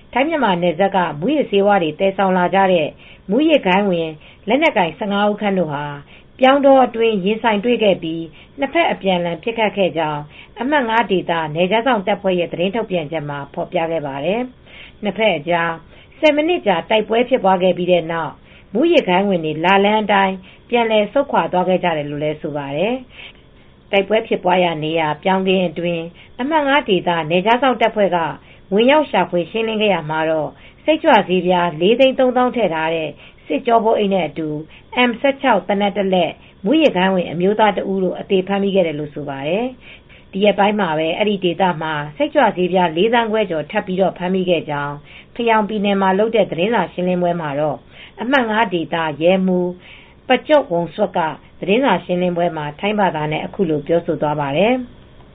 ထိုင်းမြန်မာနယ်စပ်ကမူရစ်ဆေးဝါးတွေတည်ဆောင်လာကြတဲ့မူရစ်ဂိုင်းဝင်လက်နက်ကိုင်15ဦးခန့်တို့ဟာပြောင်းတော့အတွင်းရင်ဆိုင်တွေ့ခဲ့ပြီးနှစ်ဖက်အပြန်အလှန်ပစ်ခတ်ခဲ့ကြောင်းအမှတ်9ဒေသနယ်ခြားစောင့်တပ်ဖွဲ့ရဲ့သတင်းထုတ်ပြန်ချက်မှာဖော်ပြခဲ့ပါတယ်။နှစ်ဖက်အကြား10မိနစ်ကြာတိုက်ပွဲဖြစ်ပွားခဲ့ပြီးတဲ့နောက်မူရစ်ဂိုင်းဝင်တွေလာလန်းတိုင်းပြန်လည်ဆုတ်ခွာသွားခဲ့ကြတယ်လို့လည်းဆိုပါတယ်။တိုက်ပွဲဖြစ်ပွားရာနေရာပြောင်းခင်းအတွင်းအမှတ်9ဒေသနယ်ခြားစောင့်တပ်ဖွဲ့ကဝင်ရောက်ရှာဖွေရှင်းလင်းခဲ့ရမှာတော့စိတ်ကြွဆေးပြား4,300,000ထည့်ထားတဲ့စစ်ကြောပိုးအိတ်နဲ့အတူ M16 တနက်တလက်မူရစ်ဂိုင်းဝင်အမျိုးသားတဦးတို့အသေးဖမ်းမိခဲ့တယ်လို့ဆိုပါတယ်။ဒီရက်ပိုင်းမှာပဲအဲ့ဒီဒေသမှာစိတ်ကြွဆေးပြား4,000,000ကျော်ထပ်ပြီးတော့ဖမ်းမိခဲ့ကြောင်းဖျောင်ပြည်နယ်မှာလုပ်တဲ့သတင်းစာရှင်းလင်းပွဲမှာတော့အမှတ်9ဒေသရဲမှူးပကျော့ဝုံဆွတ်ကသတင်းစာရှင်းလင်းပွဲမှာထိုင်းဘာသာနဲ့အခုလိုပြောဆိုသွားပါတယ်။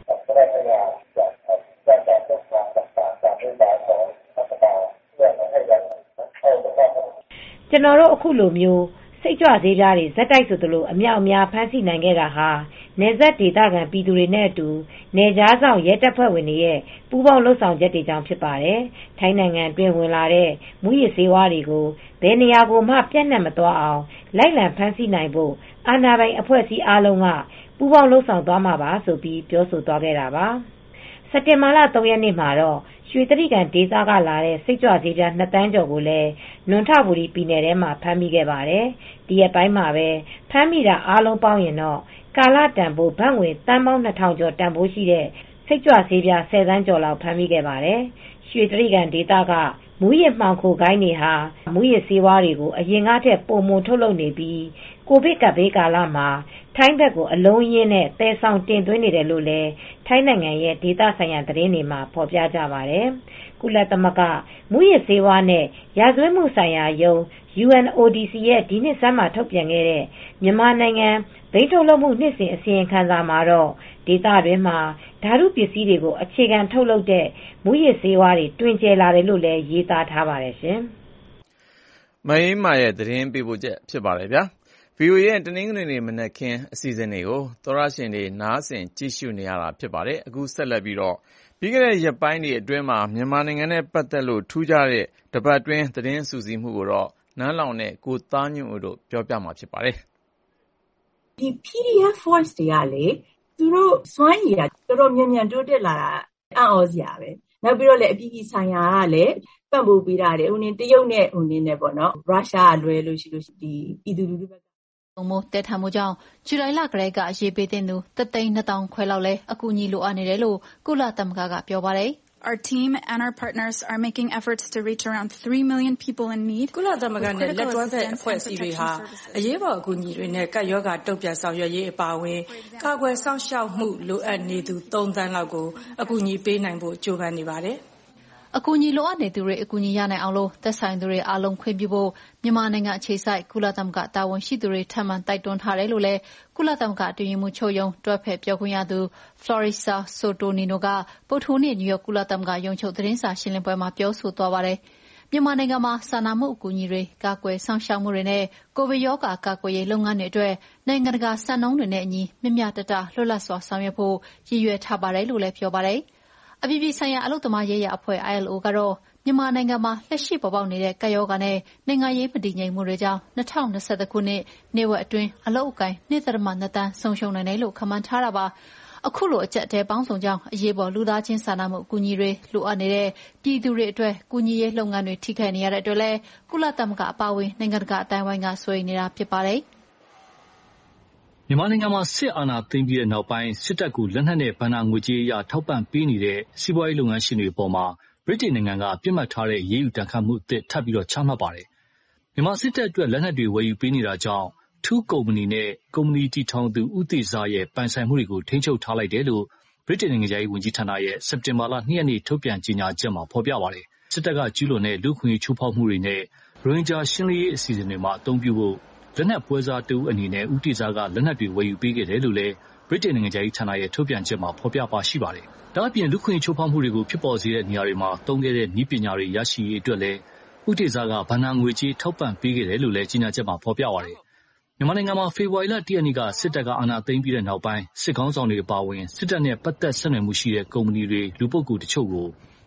ကျွန်တော်တို့အခုလိုမျိုးစိတ်ကြွဆေးပြားတွေဇက်တိုက်ဆိုသလိုအမြောက်အများဖမ်းဆီးနိုင်ခဲ့တာဟာနယ်စပ်ဒေသခံပြည်သူတွေနဲ့အတူနယ်ခြားဆောင်ရဲတပ်ဖွဲ့ဝင်တွေရဲ့ပူးပေါင်းလှုပ်ဆောင်ချက်တွေကြောင့်ဖြစ်ပါတယ်။ထိုင်းနိုင်ငံအတွင်းဝင်လာတဲ့မူရစ်ဆေးဝါးတွေကိုဘယ်နေရာကိုမှပြန့်နှံ့မသွားအောင်လိုက်လံဖမ်းဆီးနိုင်ဖို့အာဏာပိုင်အဖွဲ့အစည်းအားလုံးကပူးပေါင်းလှုပ်ဆောင်သွားမှာပါဆိုပြီးပြောဆိုသွားခဲ့တာပါ။စက်တင်ဘာလ3ရက်နေ့မှာတော့ရွှေတြိဂံဒေသကလာတဲ့စိတ်ကြွဆေးပြား2 သန်းကျော်ကိုလည်းနွန်ထဘူရီပြည်နယ်ထဲမှာဖမ်းမိခဲ့ပါတယ်။ဒီရက်ပိုင်းမှာပဲဖမ်းမိတာအားလုံးပေါင်းရင်တော့ကာလတန်ဖိုးဘတ်ငွေသန်းပေါင်း2,000ကျော်တန်ဖိုးရှိတဲ့စိတ်ကြွဆေးပြား10 သန်းကျော်လောက်ဖမ်းမိခဲ့ပါတယ်။ရွှေတြိဂံဒေသကမူရစ်မှောင်ခိုဂိုဏ်းတွေဟာမူရစ်ဆေးဝါးတွေကိုအရင်ကထက်ပိုမိုထုတ်လုပ်နေပြီးကိုဗစ်ကပ်ဘေးကာလမှာထိုင်းဘက်ကိုအလုံးရင်းနဲ့သယ်ဆောင်တင်သွင်းနေတယ်လို့လည်းထိုင်းနိုင်ငံရဲ့ဒေသဆိုင်ရာသတင်းတွေမှာဖော်ပြကြပါတယ်။ကုလသမဂ္ဂမူရစ်ဆေးဝါးနဲ့ရာဇဝတ်မှုဆိုင်ရာရုံး UNODC ရဲ့ဒီနှစ်ဆန်းမှာထုတ်ပြန်ခဲ့တဲ့မြန်မာနိုင်ငံဘိန်းထုတ်လုပ်မှုနှစ်စဉ်အစီရင်ခံစာမှာတော့ဒေသတွင်းမှာဓာတုပစ္စည်းတွေကိုအခြေခံထုတ်လုပ်တဲ့မူရစ်ဆေးဝါးတွေတွင်ကျယ်လာတယ်လို့လည်းရေးသားထားပါတယ်ရှင်။မအေးမာရဲ့သတင်းပေးပို့ချက်ဖြစ်ပါတယ်ဗျာ။ VOA ရဲ့တနင်္ဂနွေနေ့မနက်ခင်းအစီအစဉ်တွေကိုသောရရှင်တွေနားဆင်ကြည့်ရှုနေရတာဖြစ်ပါတယ်။အခုဆက်လက်ပြီးတော့ပြီးခဲ့တဲ့ရက်ပိုင်းတွေအတွင်းမှာမြန်မာနိုင်ငံနဲ့ပတ်သက်လို့ထူးခြားတဲ့တပတ်တွင်းသတင်းစုစည်းမှုကိုတော့နန်းလောင်နဲ့ကိုသားညွန့်ဦးတို့ပြောပြမှာဖြစ်ပါတယ်။ဒီ PDF Voice တွေကလေသူတို့စွမ်းရည်ကတော်တော်မြန်တိုးတက်လာတာအံ့ဩစရာပဲ။နောက်ပြီးတော့လည်းအပြည်ပြည်ဆိုင်ရာကလည်းပံ့ပိုးပေးတာတယ်။တရုတ်နဲ့နဲ့ပေါ့နော်။ရုရှားကလွဲလို့ရှိလို့ဒီပြည်သူလူထုဘက်ကမိုးတဲထမှုကြောင့်ဇူလိုင်လကလေးကရေပေးတင်သူ3,200,000ခွဲလောက်လဲအကူအညီလိုအပ်နေတယ်လို့ကုလသမဂ္ဂကပြောပါတယ်။ Our team and our partners are making efforts to reach around 3 million people in need. ကုလသမဂ္ဂနဲ့လက်တွဲဖက်အဖွဲ့အစည်းတွေဟာအရေးပေါ်အကူအညီတွေနဲ့ကပ်ရောဂါတုံ့ပြန်ဆောင်ရွက်ရေးအပါအဝင်ကာကွယ်စောင့်ရှောက်မှုလိုအပ်နေသူ3 သန်းလောက်ကိုအကူအညီပေးနိုင်ဖို့ကြိုးပမ်းနေပါတယ်။အကူအညီလိုအပ်နေသူတွေအကူအညီရနိုင်အောင်လို့သက်ဆိုင်သူတွေအားလုံးခွင့်ပြုဖို့မြန်မာနိုင်ငံအခြေစိုက်ကုလသမဂ္ဂတာဝန်ရှိသူတွေထပ်မံတိုက်တွန်းထားတယ်လို့လည်းကုလသမဂ္ဂအတွင်းရေးမှူးချုပ်ရုံးတွဲဖက်ပြောခွင့်ရသူ Florissa Sotonino ကဗုဒ္ဓဟူးနေ့နယူးယောက်ကုလသမဂ္ဂရုံးချုပ်သတင်းစာရှင်းလင်းပွဲမှာပြောဆိုသွားပါတယ်။မြန်မာနိုင်ငံမှာစာနာမှုအကူအညီတွေကာကွယ်ဆောင်ရှောက်မှုတွေနဲ့ကိုဗစ်ရောဂါကာကွယ်ရေးလုပ်ငန်းတွေအတွက်နိုင်ငံတကာစံနှုန်းတွေနဲ့အညီမျှမျှတတလွတ်လပ်စွာဆောင်ရွက်ဖို့ရည်ရွယ်ထားပါတယ်လို့လည်းပြောပါတယ်။အပြည်ပြည်ဆိုင်ရာအလုပ်သမားရေးရာအဖွဲ့ ILO ကတော့မြန်မာနိုင်ငံမှာလက်ရှိပေါ်ပေါက်နေတဲ့ကပ်ရောဂါနဲ့နိုင်ငံရေးမတည်ငြိမ်မှုတွေကြောင့်2021ခုနှစ်နှစ်ဝက်အတွင်းအလုပ်အကိုင် 2.2 သန်းဆုံးရှုံးနိုင်တယ်လို့ခန့်မှန်းထားတာပါ။အခုလိုအကျပ်တဲပေါင်းစုံကြောင့်အရေးပေါ်လူသားချင်းစာနာမှုအကူအညီတွေလိုအပ်နေတဲ့ပြည်သူတွေအတွက်ကူညီရေးလုပ်ငန်းတွေထိခိုက်နေရတဲ့အတွက်လည်းကုလသမဂ္ဂအပါအဝင်နိုင်ငံတကာအတိုင်းအဝိုင်းကဆွေးနွေးနေတာဖြစ်ပါတယ်။မြန်မာနိုင်ငံမှာစစ်အာဏာသိမ်းပြီးတဲ့နောက်ပိုင်းစစ်တပ်ကိုလက်နက်နဲ့ဗဏ္ဍာငွေကြေးအရထောက်ပံ့ပေးနေတဲ့စီးပွားရေးလုပ်ငန်းရှင်တွေအပေါ်မှာဗြိတိန်နိုင်ငံကပြစ်မှတ်ထားတဲ့ရေးယူတန်ခတ်မှုအသစ်ထပ်ပြီးချမှတ်ပါတယ်။မြန်မာစစ်တပ်အတွက်လက်နက်တွေဝယ်ယူပေးနေတာကြောင့်ထူးကုမ္ပဏီနဲ့ကုမ္ပဏီတည်ထောင်သူဦးသေးစားရဲ့ပိုင်ဆိုင်မှုတွေကိုထိန်းချုပ်ထားလိုက်တယ်လို့ဗြိတိန်နိုင်ငံခြားရေးဝန်ကြီးဌာနရဲ့စက်တင်ဘာလ2 ရက်နေ့ထုတ်ပြန်ကြေညာချက်မှာဖော်ပြပါတယ်။စစ်တပ်ကကျူးလွန်တဲ့လူ့အခွင့်အရေးချိုးဖောက်မှုတွေနဲ့ရိုဟင်ဂျာရှင်းလင်းရေးအစီအစဉ်တွေမှာအသုံးပြုဖို့လက်နက်ပွဲစားတဦးအနေနဲ့ဦးသေးစားကလက်နက်တွေဝယ်ယူပေးခဲ့တယ်လို့လည်းဗြိတိန်နိုင်ငံခြားရေးဌာနရဲ့ထုတ်ပြန်ချက်မှာဖော်ပြပါရှိပါတယ်။ဒါ့အပြင်လူ့အခွင့်အရေးချိုးဖောက်မှုတွေကိုဖြစ်ပေါ်စေတဲ့နေရာတွေမှာသုံးခဲ့တဲ့နည်းပညာတွေရရှိရေးအတွက်လည်းဦးသေးစားကဗဏ္ဍာငွေကြေးထောက်ပံ့ပေးခဲ့တယ်လို့လည်းကြေညာချက်မှာဖော်ပြပါတယ်။မြန်မာနိုင်ငံမှာဖေဖော်ဝါရီလ1 ရက်နေ့ကစစ်တပ်ကအာဏာသိမ်းပြီးတဲ့နောက်ပိုင်းစစ်ခေါင်းဆောင်တွေအပါအဝင်စစ်တပ်နဲ့ပတ်သက်ဆက်နွယ်မှုရှိတဲ့ကုမ္ပဏီတွေလူပုဂ္ဂိုလ်တချို့ကို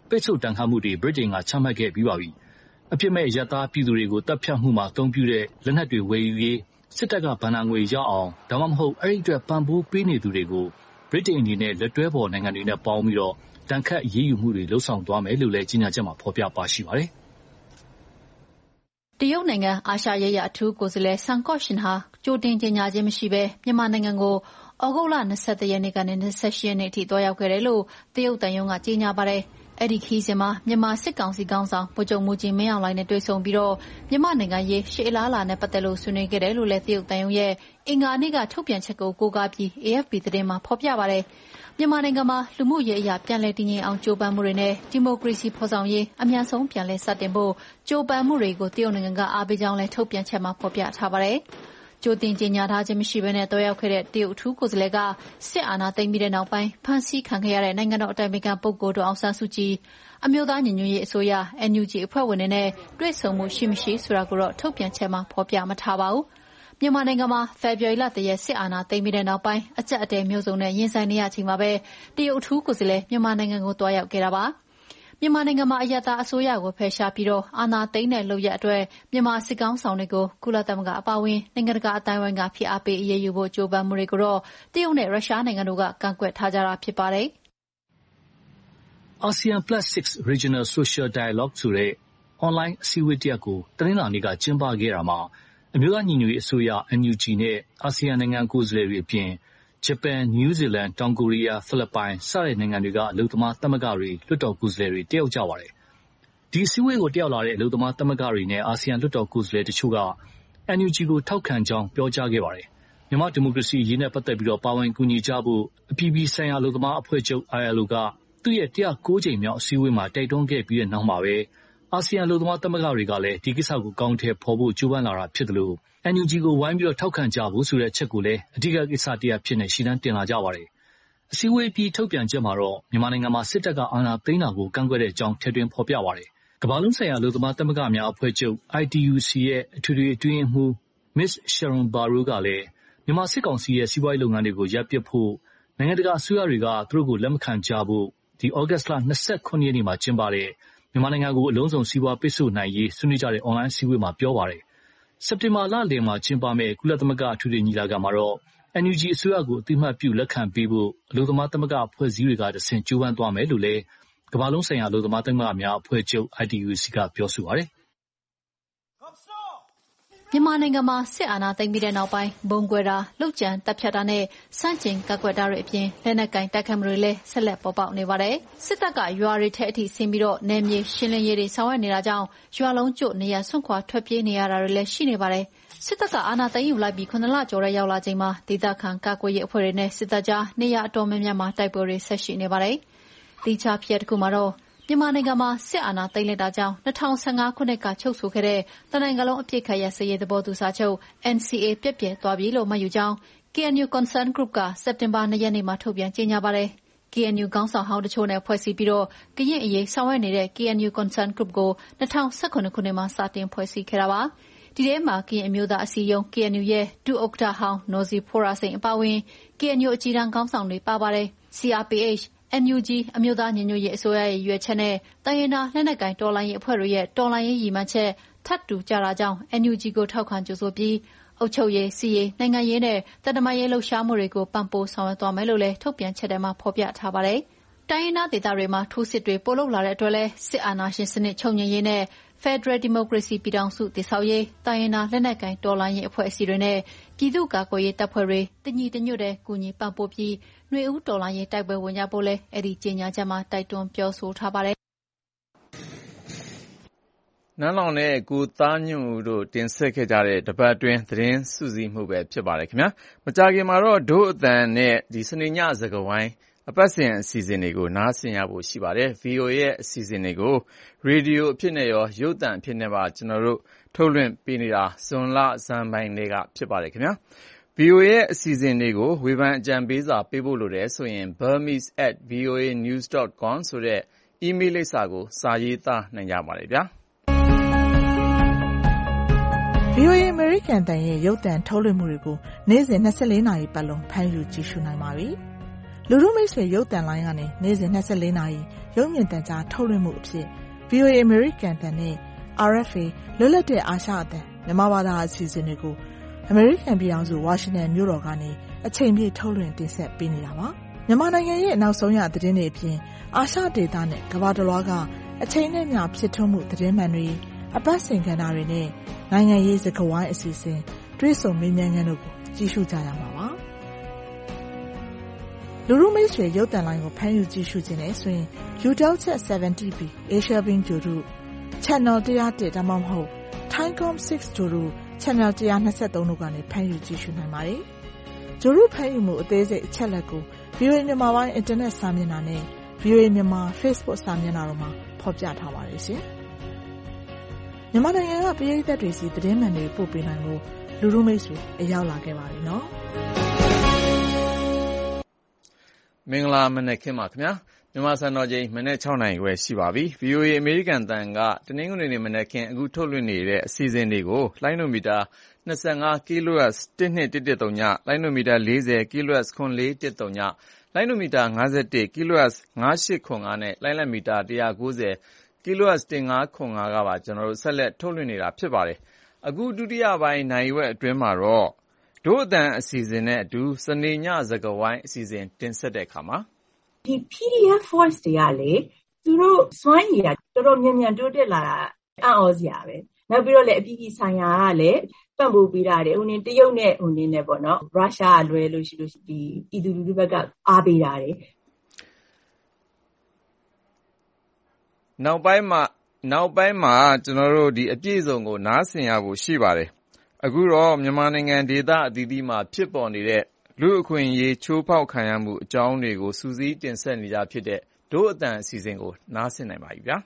ပိတ်ဆို့တန်ခါမှုတွေဗြိတိန်ကချမှတ်ခဲ့ပြီးပါပြီ။အပြစ်မဲ့ရသားပြည်သူတွေကိုတပ်ဖြတ်မှုမှာအသုံးပြုတဲ့လက်နက်တွေဝယ်ယူရေးစစ်တပ်ကဘဏ္ဍာငွေရအောင်ဒါမှမဟုတ်အဲ့ဒီအတွက်ပံ့ပိုးပေးနေသူတွေကိုဗြိတိန်အနေနဲ့လက်တွဲဖော်နိုင်ငံတွေနဲ့ပေါင်းပြီးတော့တန်ခတ်အရေးယူမှုတွေလှုပ်ဆောင်သွားမယ်လို့လည်းကြေညာချက်မှာဖော်ပြပါရှိပါတယ်။တရုတ်နိုင်ငံအာရှရေးရာအထူးကိုယ်စားလှယ်ဆန်ကော့ရှင်ဟာကြိုတင်ကြေညာခြင်းမရှိဘဲမြန်မာနိုင်ငံကိုဩဂုတ်လ21ရက်နေ့ကနေ28ရက်နေ့အထိသွားရောက်ခဲ့တယ်လို့တရုတ်တန်ယုံကကြေညာပါတယ်။အဲ့ဒီခီးစဉ်မှာမြန်မာစစ်ကောင်စီခေါင်းဆောင်ဗိုလ်ချုပ်မှူးကြီးမင်းအောင်လှိုင်နဲ့တွေ့ဆုံပြီးတော့မြန်မာနိုင်ငံရေးရှေ့အလားအလာနဲ့ပတ်သက်လို့ဆွေးနွေးခဲ့တယ်လို့လည်းတရုတ်တန်ယုံရဲ့အင်္ဂါနေ့ကထုတ်ပြန်ချက်ကိုကိုးကားပြီး AFP သတင်းမှာဖော်ပြပါတယ်။မြန်မာနိုင်ငံမှာလူမှုရေးအရာပြန်လည်တည်ငြိမ်အောင်ကြိုးပမ်းမှုတွေနဲ့ဒီမိုကရေစီဖော်ဆောင်ရေးအများဆုံးပြန်လည်စတင်ဖို့ကြိုးပမ်းမှုတွေကိုတရုတ်နိုင်ငံကအားပေးကြောင်းလည်းထုတ်ပြန်ချက်မှာဖော်ပြထားပါတယ်။ကြိုတင်ကြေညာထားခြင်းမရှိဘဲနဲ့တွားရောက်ခဲ့တဲ့တရုတ်အထူးကိုယ်စားလှယ်ကစစ်အာဏာသိမ်းပြီးတဲ့နောက်ပိုင်းဖမ်းဆီးခံခဲ့ရတဲ့နိုင်ငံတော်အတိုင်ပင်ခံပုဂ္ဂိုလ်ဒေါ်အောင်ဆန်းစုကြည်အမျိုးသားညီညွတ်ရေးအစိုးရ NUG အဖွဲ့ဝင်တွေနဲ့တွေ့ဆုံမှုရှိမရှိဆိုတာကိုတော့ထုတ်ပြန်ချက်မှာဖော်ပြမထားပါဘူး။မြန်မာနိုင်ငံမှာဖေဖော်ဝါရီလ1ရက်စစ်အာဏာသိမ်းပြီးတဲ့နောက်ပိုင်းအကြက်အတဲမျိုးစုံနဲ့ရင်ဆိုင်နေရချိန်မှာပဲတရုတ်အထူးကိုယ်စားလှယ်မြန်မာနိုင်ငံကိုတွားရောက်ခဲ့တာပါ။မြန်မာနိုင်ငံမှာအယက်သားအစိုးရကိုဖယ်ရှားပြီးတော့အာဏာသိမ်းတဲ့လုပ်ရပ်အတွက်မြန်မာစစ်ကောင်ဆောင်တွေကိုကုလသမဂ္ဂအပါအဝင်နိုင်ငံတကာအတိုင်းအဝိုင်းကဖိအားပေးအရေးယူဖို့ကြိုးပမ်းမှုတွေကိုတော့တရုတ်နဲ့ရုရှားနိုင်ငံတို့ကကန့်ကွက်ထားကြတာဖြစ်ပါတယ်။ ASEAN + 6 Regional Social Dialogue ဆိုတဲ့ online အစည်းအဝေးတစ်ရပ်ကိုတနင်္လာနေ့ကကျင်းပခဲ့တာမှာအမျိုးသားညီညွတ်ရေးအစိုးရ NUG နဲ့အာဆီယံနိုင်ငံကိုယ်စားလှယ်တွေအပြင်ဂျပန်၊နယူးဇီလန်၊တောင်ကိုရီးယား၊ဖိလစ်ပိုင်စတဲ့နိုင်ငံတွေကအလုပ်သမားသမဂ္ဂတွေလွှတ်တော်ကိုယ်စားလှယ်တွေတက်ရောက်ကြပါတယ်။ဒီအစည်းအဝေးကိုတက်ရောက်လာတဲ့အလုပ်သမားသမဂ္ဂတွေနဲ့အာဆီယံလွှတ်တော်ကိုယ်စားလှယ်တချို့က NUG ကိုထောက်ခံကြောင်းပြောကြားခဲ့ပါတယ်။မြန်မာဒီမိုကရေစီအရေးနဲ့ပတ်သက်ပြီးပါဝင်ကူညီကြဖို့အပြည်ပြည်ဆိုင်ရာအလုပ်သမားအဖွဲ့ချုပ် ILO ကသူ့ရဲ့109ကြိမ်မြောက်အစည်းအဝေးမှာတိုက်တွန်းခဲ့ပြီးတဲ့နောက်မှာပဲအာဆီယံအလုပ်သမားသမဂ္ဂတွေကလည်းဒီကိစ္စကိုအကောင်အထည်ဖော်ဖို့ကြိုးပမ်းလာတာဖြစ်တယ်လို့NUG ကိုဝိုင်းပြီးထောက်ခံကြဖို့ဆိုတဲ့အချက်ကိုလည်းအဓိကကိစ္စတရားဖြစ်နေရှင်းတန်းတင်လာကြပါတယ်။အစည်းအဝေးပြီးထုတ်ပြန်ချက်မှာတော့မြန်မာနိုင်ငံမှာစစ်တပ်ကအာဏာသိမ်းတာကိုကန့်ကွက်တဲ့အကြောင်းထည့်သွင်းဖော်ပြပါတယ်။ကမ္ဘာလုံးဆိုင်ရာအလုပ်သမားသမဂ္ဂများအဖွဲ့ချုပ် ITUC ရဲ့အထွေထွေအတွင်းရေးမှူး Ms. Sharon Barrow ကလည်းမြန်မာစစ်ကောင်စီရဲ့စီးပွားရေးလုပ်ငန်းတွေကိုရပ်ပစ်ဖို့နိုင်ငံတကာအစိုးရတွေကသူတို့ကိုလက်မခံကြဖို့ဒီဩဂတ်စ်လ29ရက်နေ့မှာကျင်းပတဲ့မြန်မာနိုင်ငံကိုအလုံးစုံစီးပွားပိတ်ဆို့နိုင်ရေးဆွေးနွေးကြတဲ့အွန်လိုင်းအစည်းအဝေးမှာပြောပါတယ်။စက်တင်ဘာလလယ်မှာကျင်းပမယ့်ကုလသမဂ္ဂအထွေထွေညီလာခံမှာတော့ NUG အစိုးရကိုအသိအမှတ်ပြုလက်ခံပေးဖို့အလုပ်သမားသမဂ္ဂအဖွဲ့အစည်းတွေကတဆင့်ကြိုးပမ်းသွားမယ်လို့လည်းကမ္ဘာလုံးဆိုင်ရာအလုပ်သမားသမဂ္ဂများအဖွဲ့ချုပ် ITUC ကပြောဆိုပါတယ်။မြန်မာနိုင်ငံမှာစစ်အာဏာသိမ်းပြီးတဲ့နောက်ပိုင်းဘုံကွဲတာ၊လုပ်ကြံတပ်ဖြတ်တာနဲ့စန့်ကျင်ကန့်ကွက်တာတွေအပြင်လက်နက်ကင်တိုက်ခိုက်မှုတွေလည်းဆက်လက်ပေါ်ပေါက်နေပါတယ်။စစ်တပ်ကရွာတွေထဲအထိဆင်းပြီးတော့နယ်မြေရှင်းလင်းရေးတွေဆောင်ရွက်နေတာကြောင့်ရွာလုံးကျွတ်နေရဆွန့်ခွာထွက်ပြေးနေရတာတွေလည်းရှိနေပါတယ်။စစ်တပ်ကအာဏာသိမ်းယူလိုက်ပြီး9လကျော်တဲ့ရောက်လာချိန်မှာဒေသခံကာကွယ်ရေးအဖွဲ့တွေနဲ့စစ်တပ်ကြားနေရအတော်များများမှာတိုက်ပွဲတွေဆက်ရှိနေပါတယ်။ဒီချဖြစ်တစ်ခုမှာတော့မြန်မာနိုင်ငံမှာစစ်အာဏာသိမ်းလိုက်တာကြောင့်2015ခုနှစ်ကချုပ်ဆိုခဲ့တဲ့တနိုင်ငံလုံးအပြစ်ခတ်ရစရေးသဘောတူစာချုပ် NCA ပြည့်ပြည့်သွားပြီလို့မှတ်ယူကြောင်း KNU Concern Group ကစက်တင်ဘာ2ရက်နေ့မှာထုတ်ပြန်ကြေညာပါတယ်။ KNU ခေါင်းဆောင်ဟောင်းတချို့နဲ့ဖွဲ့စည်းပြီးတော့ကရင်အရေးဆောင်ရွက်နေတဲ့ KNU Concern Group ကို2019ခုနှစ်မှာစတင်ဖွဲ့စည်းခဲ့တာပါ။ဒီထဲမှာကရင်အမျိုးသားအစည်းအရုံး KNU ရဲ့ဒုဥက္ကဋ္ဌဟောင်းနော်ဇီဖိုရာစိန်အပါအဝင် KNU အကြီးတန်းခေါင်းဆောင်တွေပါပါတယ်။ CRPH NUG အမျိုးသားညီညွတ်ရေးအစိုးရရဲ့ရွေးချက်နဲ့တိုင်းရင်းသားလက်နက်ကိုင်တော်လှန်ရေးအဖွဲ့တွေရဲ့တော်လှန်ရေးရည်မှန်းချက်ထပ်တူကြတာကြောင့် NUG ကိုထောက်ခံကြိုဆိုပြီးအုပ်ချုပ်ရေးစီရေးနိုင်ငံရေးနဲ့တပ်မရေးလှုပ်ရှားမှုတွေကိုပံ့ပိုးဆောင်ရွက်သွားမယ်လို့လည်းထုတ်ပြန်ချက်ထဲမှာဖော်ပြထားပါတယ်။တိုင်းရင်းသားဒေသတွေမှာထိုးစစ်တွေပိုလုပ်လာတဲ့အတွက်လည်းစစ်အာဏာရှင်စနစ်ချုပ်ငြိမ်းရေးနဲ့ဖက်ဒရယ်ဒီမိုကရေစီပြည်ထောင်စုတည်ဆောက်ရေးတိုင်းရင်းသားလက်နက်ကိုင်တော်လှန်ရေးအဖွဲ့အစည်းတွေနဲ့ပြည်သူ့ကာကွယ်ရေးတပ်ဖွဲ့တွေတညီတညွတ်တဲ့ကူညီပံ့ပိုးပြီးຫນွေဦးတော်လှန်ရေးတိုက်ပွဲဝင်ကြဖို့လည်းအဲ့ဒီကြေညာချက်မှာတိုက်တွန်းပြောဆိုထားပါတယ်။နန်းလောင်နဲ့ကိုသားညွန့်ဦးတို့တင်ဆက်ခဲ့ကြတဲ့တပတ်အတွင်းသတင်းစုစည်းမှုပဲဖြစ်ပါတယ်ခင်ဗျာ။မကြာခင်မှာတော့ဒို့အသံနဲ့ဒီစနေညစကားဝိုင်းအပတ်စဉ်အစီအစဉ်တွေကိုနားဆင်ရဖို့ရှိပါတယ်။ VOA ရဲ့အစီအစဉ်တွေကိုရေဒီယိုအဖြစ်နဲ့ရောရုပ်သံအဖြစ်နဲ့ပါကျွန်တော်တို့ထုတ်လွှင့်ပေးနေတာဇွန်လဆန်းပိုင်းတွေကဖြစ်ပါတယ်ခင်ဗျာ။ VOA ရဲ့အစီအစဉ်တွေကိုဝေဖန်အကြံပေးစာပေးဖို့လိုတယ်ဆိုရင် burmese@voanews.com ဆိုတဲ့ email လိပ်စာကိုစာရေးသားနိုင်ကြပါတယ်ဗျာ။ VOA American တန်ရဲ့ရုပ်သံထုတ်လွှင့်မှုတွေကိုနေ့စဉ်24နာရီပတ်လုံးဖမ်းယူကြည့်ရှုနိုင်ပါပြီ။လူထုမိတ်ဆွေရုပ်သံလိုင်းကနေနေ့စဉ်24နာရီရုပ်မြင်သံကြားထုတ်လွှင့်မှုအဖြစ် VOA American တန်နဲ့ RFA လွတ်လပ်တဲ့အာရှအသံမြန်မာဘာသာအစီအစဉ်တွေကို American ပြည်ထောင်စုဝါရှင်တန်မြို့တော်ကနေအချိန်ပြည့်ထုတ်လွှင့်တင်ဆက်ပေးနေတာပါမြန်မာနိုင်ငံရဲ့နောက်ဆုံးရသတင်းတွေအပြင်အာရှဒေသနဲ့ကမ္ဘာတစ်လွှားကအချိန်နဲ့မျှဖြစ်ထွန်းမှုသတင်းမှန်တွေအပတ်စဉ်ကဏ္ဍတွေနဲ့နိုင်ငံရေးစကားဝိုင်းအစီအစဉ်တွေ့ဆုံမေးမြန်းခန်းတို့ကိုကြည့်ရှုကြရမှာပါလူထုမိတ်ဆွေရုပ်သံလိုင်းကိုဖမ်းယူကြည့်ရှုခြင်းနဲ့ဆိုရင် UW 70B Asia Bing တို့ Channel 101ဒါမှမဟုတ် Timecom 6တို့ Channel 123တို့ကနေဖမ်းယူကြည့်ရှုနိုင်ပါတယ်။ဂျိုရုဖမ်းယူမှုအသေးစိတ်အချက်လက်ကို VOA မြန်မာပိုင်းအင်တာနက်စာမျက်နှာနဲ့ VOA မြန်မာ Facebook စာမျက်နှာတို့မှာဖော်ပြထားပါတယ်ရှင်။မြန်မာနိုင်ငံကပြည်သူတွေစီသတင်းမှန်တွေပို့ပေးနိုင်လို့လူထုမိတ်ဆွေအရောက်လာခဲ့ပါပြီနော်။မင်္ဂလာမနက်ခင်းပါခင်ဗျာမြန်မာစံတော်ချိန်မနက်6:00 နာရီဝယ်ရှိပါပြီ VOA အမေရိကန်တန်ကတနင်္ဂနွေနေ့မနက်ခင်းအခုထုတ်လွှင့်နေတဲ့အစီအစဉ်တွေကိုလိုင်းနိုမီတာ25 kHz 1213ညလိုင်းနိုမီတာ40 kHz 9410ညလိုင်းနိုမီတာ51 kHz 9805နဲ့လိုင်းလက်မီတာ190 kHz 1505ကပါကျွန်တော်တို့ဆက်လက်ထုတ်လွှင့်နေတာဖြစ်ပါတယ်အခုဒုတိယပိုင်းနိုင်ဝက်အတွင်းမှာတော့တို့အတန်အစီအစဉ်နဲ့အတူစနေညစကားဝိုင်းအစီအစဉ်တင်ဆက်တဲ့အခါမှာဒီ PDF voice တွေကလေသူတို့စွမ်းရည်ကတော်တော်မြန်တိုးတက်လာတာအံ့ဩစရာပဲနောက်ပြီးတော့လည်းအပြည်ပြည်ဆိုင်ရာကလည်းပံ့ပိုးပေးတာတယ်တရုတ်နဲ့နဲ့ပေါ့နော်ရုရှားကလွဲလို့ရှိလို့ဒီပြည်သူလူထုဘက်ကအားပေးတာတယ်နောက်ပိုင်းမှာကျွန်တော်တို့ဒီအပြည့်စုံကိုနားဆင်ရဖို့ရှိပါတယ်အခုတော့မြန်မာနိုင်ငံဒေသအသီးသီးမှာဖြစ်ပေါ်နေတဲ့လူအခွင့်အရေးချိုးဖောက်ခံရမှုအကြောင်းတွေကိုစူးစီးတင်ဆက်နေကြဖြစ်တဲ့ဒို့အတန်အစီအစဉ်ကိုနားဆင်နိုင်ပါပြီဗျာ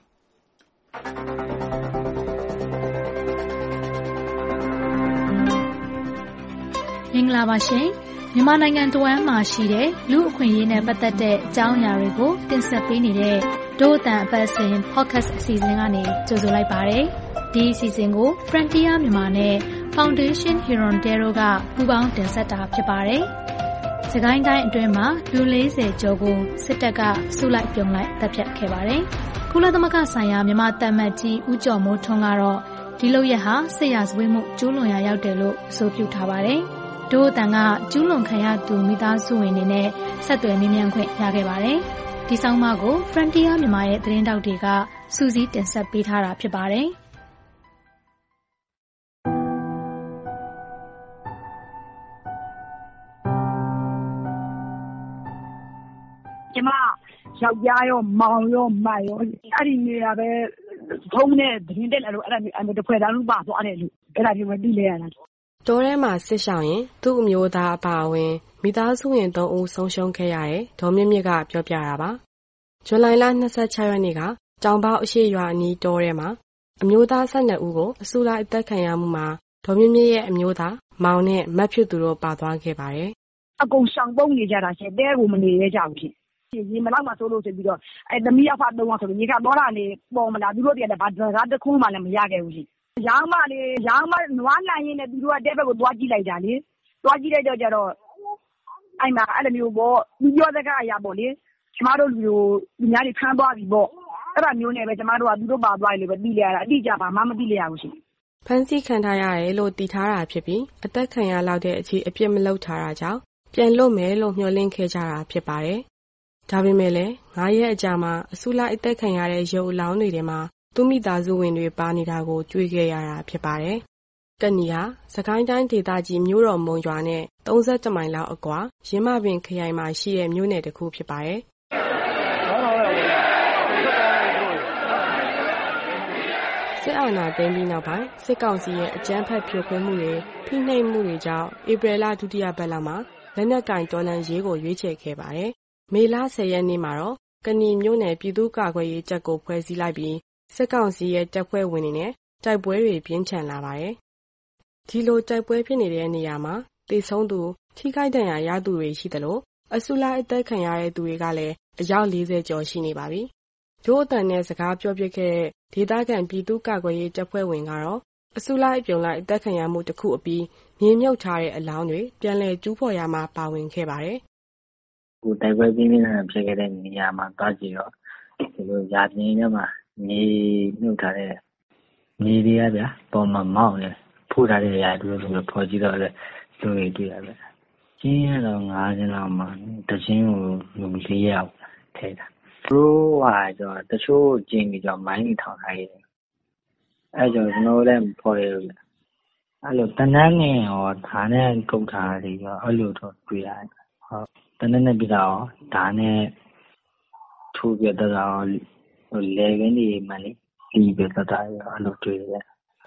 မင်္ဂလာပါရှင်မြန်မာနိုင်ငံတဝန်းမှာရှိတဲ့လူအခွင့်အရေးနဲ့ပတ်သက်တဲ့အကြောင်းအရာတွေကိုတင်ဆက်ပေးနေတဲ့ဒို့အတန်အပတ်စဉ် podcast အစီအစဉ်ကနေကြိုဆိုလိုက်ပါတယ်ဒီအစီအစဉ်ကို Frontier မြန်မာနဲ့ Foundation Hirondelle ကပူးပေါင်းတင်ဆက်တာဖြစ်ပါတယ်။စကိုင်းတိုင်းအတွင်းမှာလူ40ကျော်ကိုစစ်တပ်ကစုလိုက်ပြုံလိုက်တပ်ဖြတ်ခဲ့ပါတယ်။ကုလသမဂ္ဂဆိုင်ရာမြန်မာတမန်ကြီးဦးကျော်မိုးထွန်းကတော့ဒီလုပ်ရက်ဟာစစ်ရာဇဝတ်မှုကျူးလွန်ရာရောက်တယ်လို့အဆိုပြုထားပါတယ်။ဒို့အတန်ကကျူးလွန်ခံရသူမိသားစုဝင်တွေနဲ့ဆက်သွယ်မေးမြန်းခွင့်ရခဲ့ပါတယ်။ဒီဆောင်မကို Frontier မြန်မာရဲ့သတင်းတောက်တွေကစူးစီးတင်ဆက်ပေးထားတာဖြစ်ပါတယ်။ကျမယောက်ျားရောမောင်ရောမရောအဲ့ဒီနေရာပဲဖုံးနဲ့သတင်းတက်လာလို့အဲ့ဒါတစ်ဖွဲ့သားလုံးပါသွားတယ်လို့အဲ့ဒါမျိုးမသိလဲရတာတောထဲမှာစစ်ဆောင်ရင်သူ့အမျိုးသားအပါအဝင်မိသားစုဝင်3ဦးဆုံးရှုံးခဲ့ရတယ်ဒေါ်မြင့်မြင့်ကပြောပြတာပါဇူလိုင်လ26ရက်နေ့ကကြောင်ပေါအရှိရွာအနီးတောထဲမှာအမျိုးသား12ဦးကိုအစုလိုက်အသက်ခံရမှုမှာဒေါ်မြင့်မြင့်ရဲ့အမျိုးသားမောင်နဲ့မတ်ဖြစ်သူတို့ပါသွားခဲ့ပါတယ်အကုန်ဆောင်ပုံးနေကြတာရှင်တဲကိုမနေရကြဘူးရှင်ရေမလောက်မှဆိုလို့ဆိုပြီးတော့အဲသမီးအဖတုံးအောင်ဆိုရေကတော့လာနေပေါ်မလားသူတို့တည်းလည်းဘာစတခုမှလည်းမရခဲ့ဘူးရှင်ရောင်းမနွားနိုင်ရင်းနဲ့သူတို့ကတဲ့ဘက်ကိုသွားကြည့်လိုက်တာလေသွားကြည့်လိုက်တော့ကျတော့အဲ့မှာအဲ့လိုမျိုးပေါ့သူပြောတဲ့ကအရာပေါ့လေကျမတို့လူများတွေဖမ်းသွားပြီပေါ့အဲ့ဒါမျိုးနဲ့ပဲကျမတို့ကသူတို့ပါသွားတယ်လို့ပဲသိလိုက်ရတာအတိအကျဘာမှမသိလိုက်ရဘူးရှင်ဖမ်းဆီးခံထားရတယ်လို့သိထားတာဖြစ်ပြီးအသက်ခံရလောက်တဲ့အထိအပြစ်မလုပ်ထားတာကြောင့်ပြန်လွတ်မယ်လို့မျှော်လင့်ခဲ့ကြတာဖြစ်ပါတယ်ဒါပေမဲ့လည်း9ရက်အကြာမှာအစုလိုက်အသက်ခံရတဲ့ရုပ်အလောင်းတွေထဲမှာသူမိသားစုဝင်တွေပါနေတာကိုတွေ့ခဲ့ရတာဖြစ်ပါတယ်။ကနီဟာစကိုင်းတိုင်းဒေသကြီးမြို့တော်မုံရွာနဲ့30မိုင်လောက်အကွာရင်းမပင်ခရိုင်မှာရှိတဲ့မြို့နယ်တစ်ခုဖြစ်ပါတယ်။စစ်အာဏာသိမ်းပြီးနောက်ပိုင်းစစ်ကောင်စီရဲ့အကြမ်းဖက်ဖြိုခွင်းမှုတွေဖိနှိပ်မှုတွေကြောင့်ဧပြီလဒုတိယပတ်လောက်မှာလက်နက်ကင်တော်လှန်ရေးကိုရွေးချယ်ခဲ့ပါတယ်။မေလ10ရက်နေ့မှာတော့ကနီမြို့နယ်ပြည်သူ့ကာကွယ်ရေးတပ်ကိုဖွဲ့စည်းလိုက်ပြီးစစ်ကောင်စီရဲ့တပ်ဖွဲ့ဝင်တွေနဲ့တိုက်ပွဲတွေပြင်းထန်လာပါတယ်။ဒီလိုတိုက်ပွဲဖြစ်နေတဲ့နေရာမှာသေဆုံးသူထိခိုက်ဒဏ်ရာရသူတွေရှိသလိုအစုလိုက်အသက်ခံရတဲ့သူတွေကလည်းအယောက်40ကျော်ရှိနေပါပြီ။ဒို့အတန်နဲ့စကားပြောပြခဲ့တဲ့ဒေသခံပြည်သူ့ကာကွယ်ရေးတပ်ဖွဲ့ဝင်ကတော့အစုလိုက်အပြုံလိုက်အသက်ခံရမှုတစ်ခုအပြီးမြေမြုပ်ထားတဲ့အလောင်းတွေပြန်လည်ကျူးဖော်ရမှာပါဝင်ခဲ့ပါတယ်။ကိုတိုက်ပွဲပြင်းပြင်းထန်ထန်ဖြစ်ခဲ့တဲ့နေရာမှာသွားကြည့်တော့ဒီလိုရာပြင်းထဲမှာမြေမြုပ်ထားတဲ့မြေတွေကဗျာပေါ်မှာမောက်နေဖိုးထားတဲ့နေရာတို့လိုဖော်ကြည့်တော့လည်းလူတွေတွေ့ရပဲကျင်းရတော့9ကျင်းလောက်မှာတချင်းကိုလူ4ယောက်ထဲတာတို့ဟာကျတော့တချို့ကျင်းကြီးကြောင့်မိုင်းတွေထောင်ထားရတယ်အဲကြောင့်ကျွန်တော်လည်းဖော်ရလို့အဲ့လိုတနန်းနဲ့ရောဓာနဲ့ကုတ်ထားတယ်ရောအဲ့လိုတော့တွေ့ရတယ်ဟုတ်တနန်းနဲ့ပြတော့ဓာနဲ့ထိုးပြတော့လေကင်းဒီမှလေဒီပြတော့အဲ့လိုတွေ့ရတယ်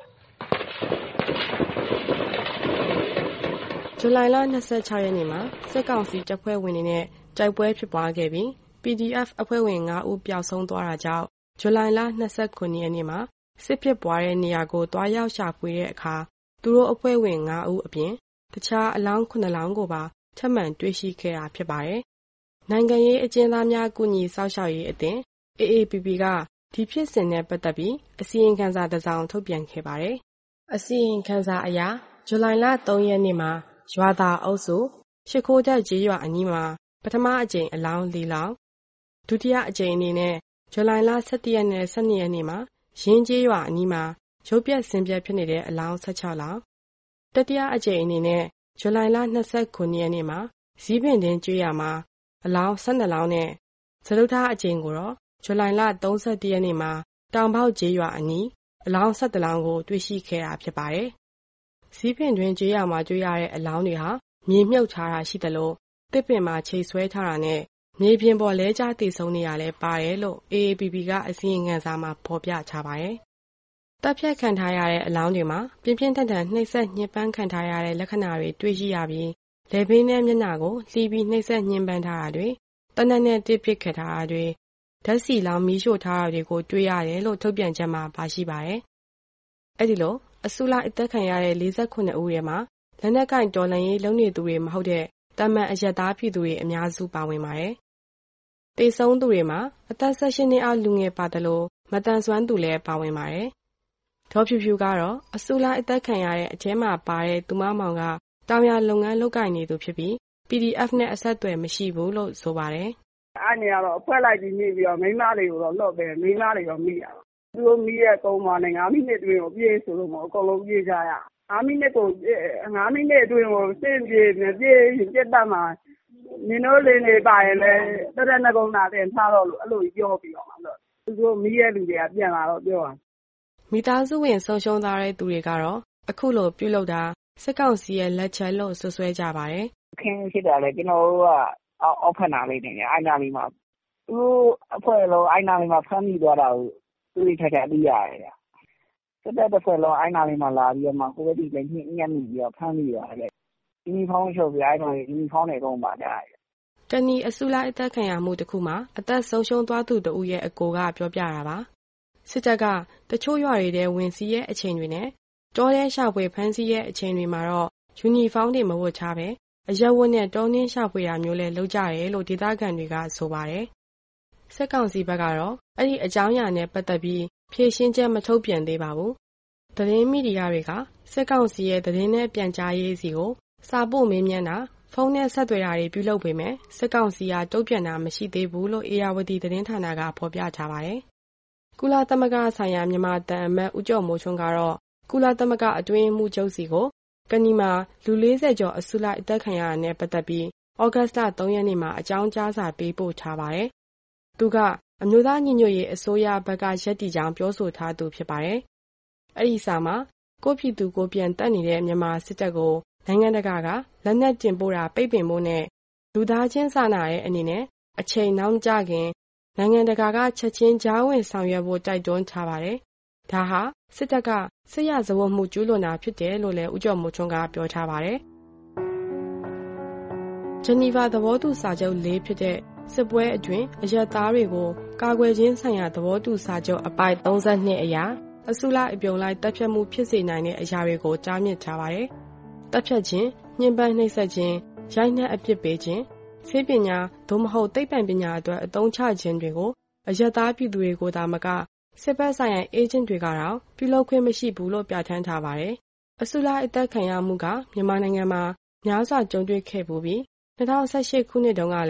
ဇူလိုင်လ26ရက်နေ့မှာစစ်ကောင်စီတပ်ဖွဲ့ဝင်တွေနဲ့တိုက်ပွဲဖြစ်ပွားခဲ့ပြီး PDF အဖွဲ့ဝင်5ဦးပျောက်ဆုံးသွားတာကြောင့်ဇူလိုင်လ29ရက်နေ့မှာစစ်ဖြစ်ပွားတဲ့နေရာကိုတွားရောက်ရှာဖွေတဲ့အခါသူတို့အဖွဲ့ဝင်5ဦးအပြင်တခြားအလောင်း9လောင်းကိုပါထပ်မံတွေ့ရှိခဲ့တာဖြစ်ပါတယ်။နိုင်ငံရေးအကျဉ်းသားများကူညီစောင့်ရှောက်ရေးအသင်း AAPP ကဒီဖြစ်စဉ်နဲ့ပတ်သက်ပြီးအစီရင်ခံစာတစ်စောင်ထုတ်ပြန်ခဲ့ပါတယ်။အစီရင်ခံစာအရဇူလိုင်လ3ရက်နေ့မှာရွာသားအုပ်စုရှစ်ခိုးတက်ကျေးရွာအနီးမှာပထမအကြိမ်အလောင်း4လောင်းဒုတိယအကြိမ်အနေနဲ့ဇူလိုင်လ17ရက်နဲ့12ရက်နေ့မှာရင်းကျေးရွာအနီးမှာရုပ်ပြက်ဆင်းပြက်ဖြစ်နေတဲ့အလောင်း16လောင်းတတိယအကြိမ်အနေနဲ့ဇူလိုင်လ29ရက်နေ့မှာဇီးပင်တင်းကျေးရွာမှာအလောင်း12လောင်းနဲ့စတုထအကြိမ်ကိုတော့ဇူလိုင်လ31ရက်နေ့မှာတောင်ပေါက်ကျေးရွာအနီးအလောင်း17လောင်းကိုတွေ့ရှိခဲ့တာဖြစ်ပါတယ်။ဇီးပင်တွင်ကျေးရွာမှာတွေ့ရတဲ့အလောင်းတွေဟာမြေမြုပ်ထားတာရှိသလိုတစ်ပင်မှာချိတ်ဆွဲထားတာနဲ့မြေပြင်ပေါ်လဲကျတည်ဆုံနေရလဲပါတယ်လို့ AAPP ကအစီရင်ခံစာမှာဖော်ပြထားပါတယ်။တပ်ဖြတ်ခံထားရတဲ့အလောင်းတွေမှာပြင်းပြင်းထန်ထန်နှိပ်စက်ညှဉ်းပန်းခံထားရတဲ့လက္ခဏာတွေတွေ့ရှိရပြီးလည်ပင်းနဲ့မျက်နှာကိုလှီးပြီးနှိပ်စက်ညှဉ်းပန်းထားတာတွေတနက်နဲ့တစ်ပစ်ခတ်ထားတာတွေဓာတ်ဆီလောင်မီးရှို့ထားတာတွေကိုတွေ့ရတယ်လို့ထုတ်ပြန်ချက်မှာပါရှိပါတယ်။အဲဒီလိုအစုလိုက်အသက်ခံရတဲ့48ဦးထဲမှာလက်နက်ကင်တော်လှန်ရေးလုပ်နေသူတွေမဟုတ်တဲ့တာမန်အရက်သားပြည်သူတွေအများစုပါဝင်ပါတယ်။တေဆုံးသူတွေမှာအသက်18နှစ်အောက်လူငယ်ပါတယ်လို့မတန်ဆွမ်းသူလည်းပါဝင်ပါတယ်။ဒေါ်ဖြူဖြူကတော့အစုလိုက်အသက်ခံရတဲ့အထဲမှာပါတဲ့သူမမောင်ကတောင်ယာလုပ်ငန်းလုပ်ကိုင်နေသူဖြစ်ပြီး PDF နဲ့အဆက်အသွယ်မရှိဘူးလို့ဆိုပါတယ်။အဲ့နေကတော့အဖွဲ့လိုက်ပြီးမိပြီးတော့မိန်းမတွေကိုတော့လွတ်ပဲမိန်းမတွေရောမိရတော့သူတို့မိရဲ့ကုန်းမှာနဲ့9မိနစ်အတွင်းကိုပြေးဆိုလို့မဟုတ်အကုန်လုံးပြေးကြရ9မိနစ်အတွင်းကိုစင့်ပြေးပြစ်တတ်မှာနင်တို့လင်းနေပါရင်လည်းတက်တဲ့နှကုန်းသားတင်ထားတော့လို့အဲ့လိုပြောပြီးတော့မှလို့သူတို့မိရဲ့လူတွေကပြန်လာတော့ပြောတာမိသားစုဝင်ဆုံးရှုံးသွားတဲ့သူတွေကတော့အခုလိုပြုလုပ်တာစစ်ကောင်စီရဲ့လက်ချက်လို့ဆွဆွဲကြပါတယ်အခင်းဖြစ်တာလေကျွန်တော်တို့ကအောက်ဖက်နာလေးနေတယ်အိုင်နာလေးမှာသူတို့အဖွဲ့လုံးအိုင်နာလေးမှာဖမ်းမိသွားတာကိုသူတွေထက်ထက်ပြီးရတယ်ဗျတက်တဲ့ဖွဲ့လုံးအိုင်နာလေးမှာလာပြီးတော့မှကိုယ်ဒီလည်းညှက်မိပြီးတော့ဖမ်းမိသွားတယ်ယူနီဖောင်းချုပ်ပြီးအဲ့တော့ယူနီဖောင်းတွေတော့ပါကြတယ်တဏီအစုလိုက်အသက်ခံရမှုတစ်ခုမှာအသက်ဆုံးရှုံးသွားသူတို့ရဲ့အကိုကပြောပြတာပါစစ်တပ်ကတချို့ရွာတွေထဲဝင်စီးရဲ့အချိန်တွေနဲ့တောထဲရှာဖွေဖမ်းဆီးရဲ့အချိန်တွေမှာတော့ယူနီဖောင်းတွေမဝတ်ချပဲအရက်ဝတ်နဲ့တောနှင်းရှာဖွေတာမျိုးလဲလုပ်ကြတယ်လို့ဒေသခံတွေကဆိုပါတယ်စစ်ကောင်စီဘက်ကတော့အဲ့ဒီအကြောင်းအရာနဲ့ပတ်သက်ပြီးဖြေရှင်းချက်မထုတ်ပြန်သေးပါဘူးသတင်းမီဒီယာတွေကစစ်ကောင်စီရဲ့သတင်းနဲ့ပြန်ကြားရေးစီကိုစာပို့မေးမြန်းတာဖုန်းနဲ့ဆက်သွယ်တာတွေပြုလုပ်ပေမဲ့စစ်ကောင်စီကတုံ့ပြန်တာမရှိသေးဘူးလို့အေယာဝတီသတင်းဌာနကဖော်ပြထားပါတယ်။ကုလသမဂ္ဂဆိုင်ရာမြန်မာတန်အမတ်ဦးကျော်မိုးထွန်းကတော့ကုလသမဂ္ဂအတွင်းမှုချုပ်စီကိုကနီမှာလူ40ကျော်အစုလိုက်အသက်ခံရတာနဲ့ပတ်သက်ပြီးဩဂတ်စ်လ3ရက်နေ့မှာအကြောင်းကြားစာပေးပို့ထားပါတယ်။သူကအမျိုးသားညီညွတ်ရေးအစိုးရဘက်ကရပ်တည်ကြောင်းပြောဆိုထားသူဖြစ်ပါတယ်။အဲ့ဒီစာမှာကိုပြည်သူကိုပြန်တက်နေတဲ့မြန်မာစစ်တပ်ကိုနိုင်ငံတကာကလက်နက်တင်ပို့တာပိတ်ပင်ဖို့နဲ့လူသားချင်းစာနာတဲ့အနေနဲ့အချိန်နှောင်းကြခင်နိုင်ငံတကာကချက်ချင်းကြားဝင်ဆောင်ရွက်ဖို့တိုက်တွန်းထားပါတယ်။ဒါဟာစစ်တပ်ကစစ်ရာဇဝတ်မှုကျူးလွန်တာဖြစ်တယ်လို့လည်းဦးကျော်မိုးထွန်းကပြောထားပါတယ်။ဂျနီဗာသဘောတူစာချုပ်၄ဖြစ်တဲ့စစ်ပွဲအတွင်းအရက်သားတွေကိုကာကွယ်ခြင်းဆိုင်ရာသဘောတူစာချုပ်အပိုဒ်32အရာအစုလိုက်အပြုံလိုက်တပ်ဖြတ်မှုဖြစ်စေနိုင်တဲ့အရာတွေကိုကြားမြစ်ထားပါတယ်။တပ်ဖြတ်ခြင်းညှဉ်းပန်းနှိပ်စက်ခြင်းရိုက်နှက်အပြစ်ပေးခြင်းဆေးပညာသို့မဟုတ်သိပ္ပံပညာအတွက်အသုံးချခြင်းတွေကိုအရက်သားပြည်သူတွေကိုသာမကစစ်ဘက်ဆိုင်ရာအေဂျင့်တွေကတော့ပြုလုပ်ခွင့်မရှိဘူးလို့ပြဋ္ဌာန်းထားပါတယ်။အစုလိုက်အသက်ခံရမှုကမြန်မာနိုင်ငံမှာများစွာကြုံတွေ့ခဲ့ပူပြီး2018ခုနှစ်တုန်းကလည်း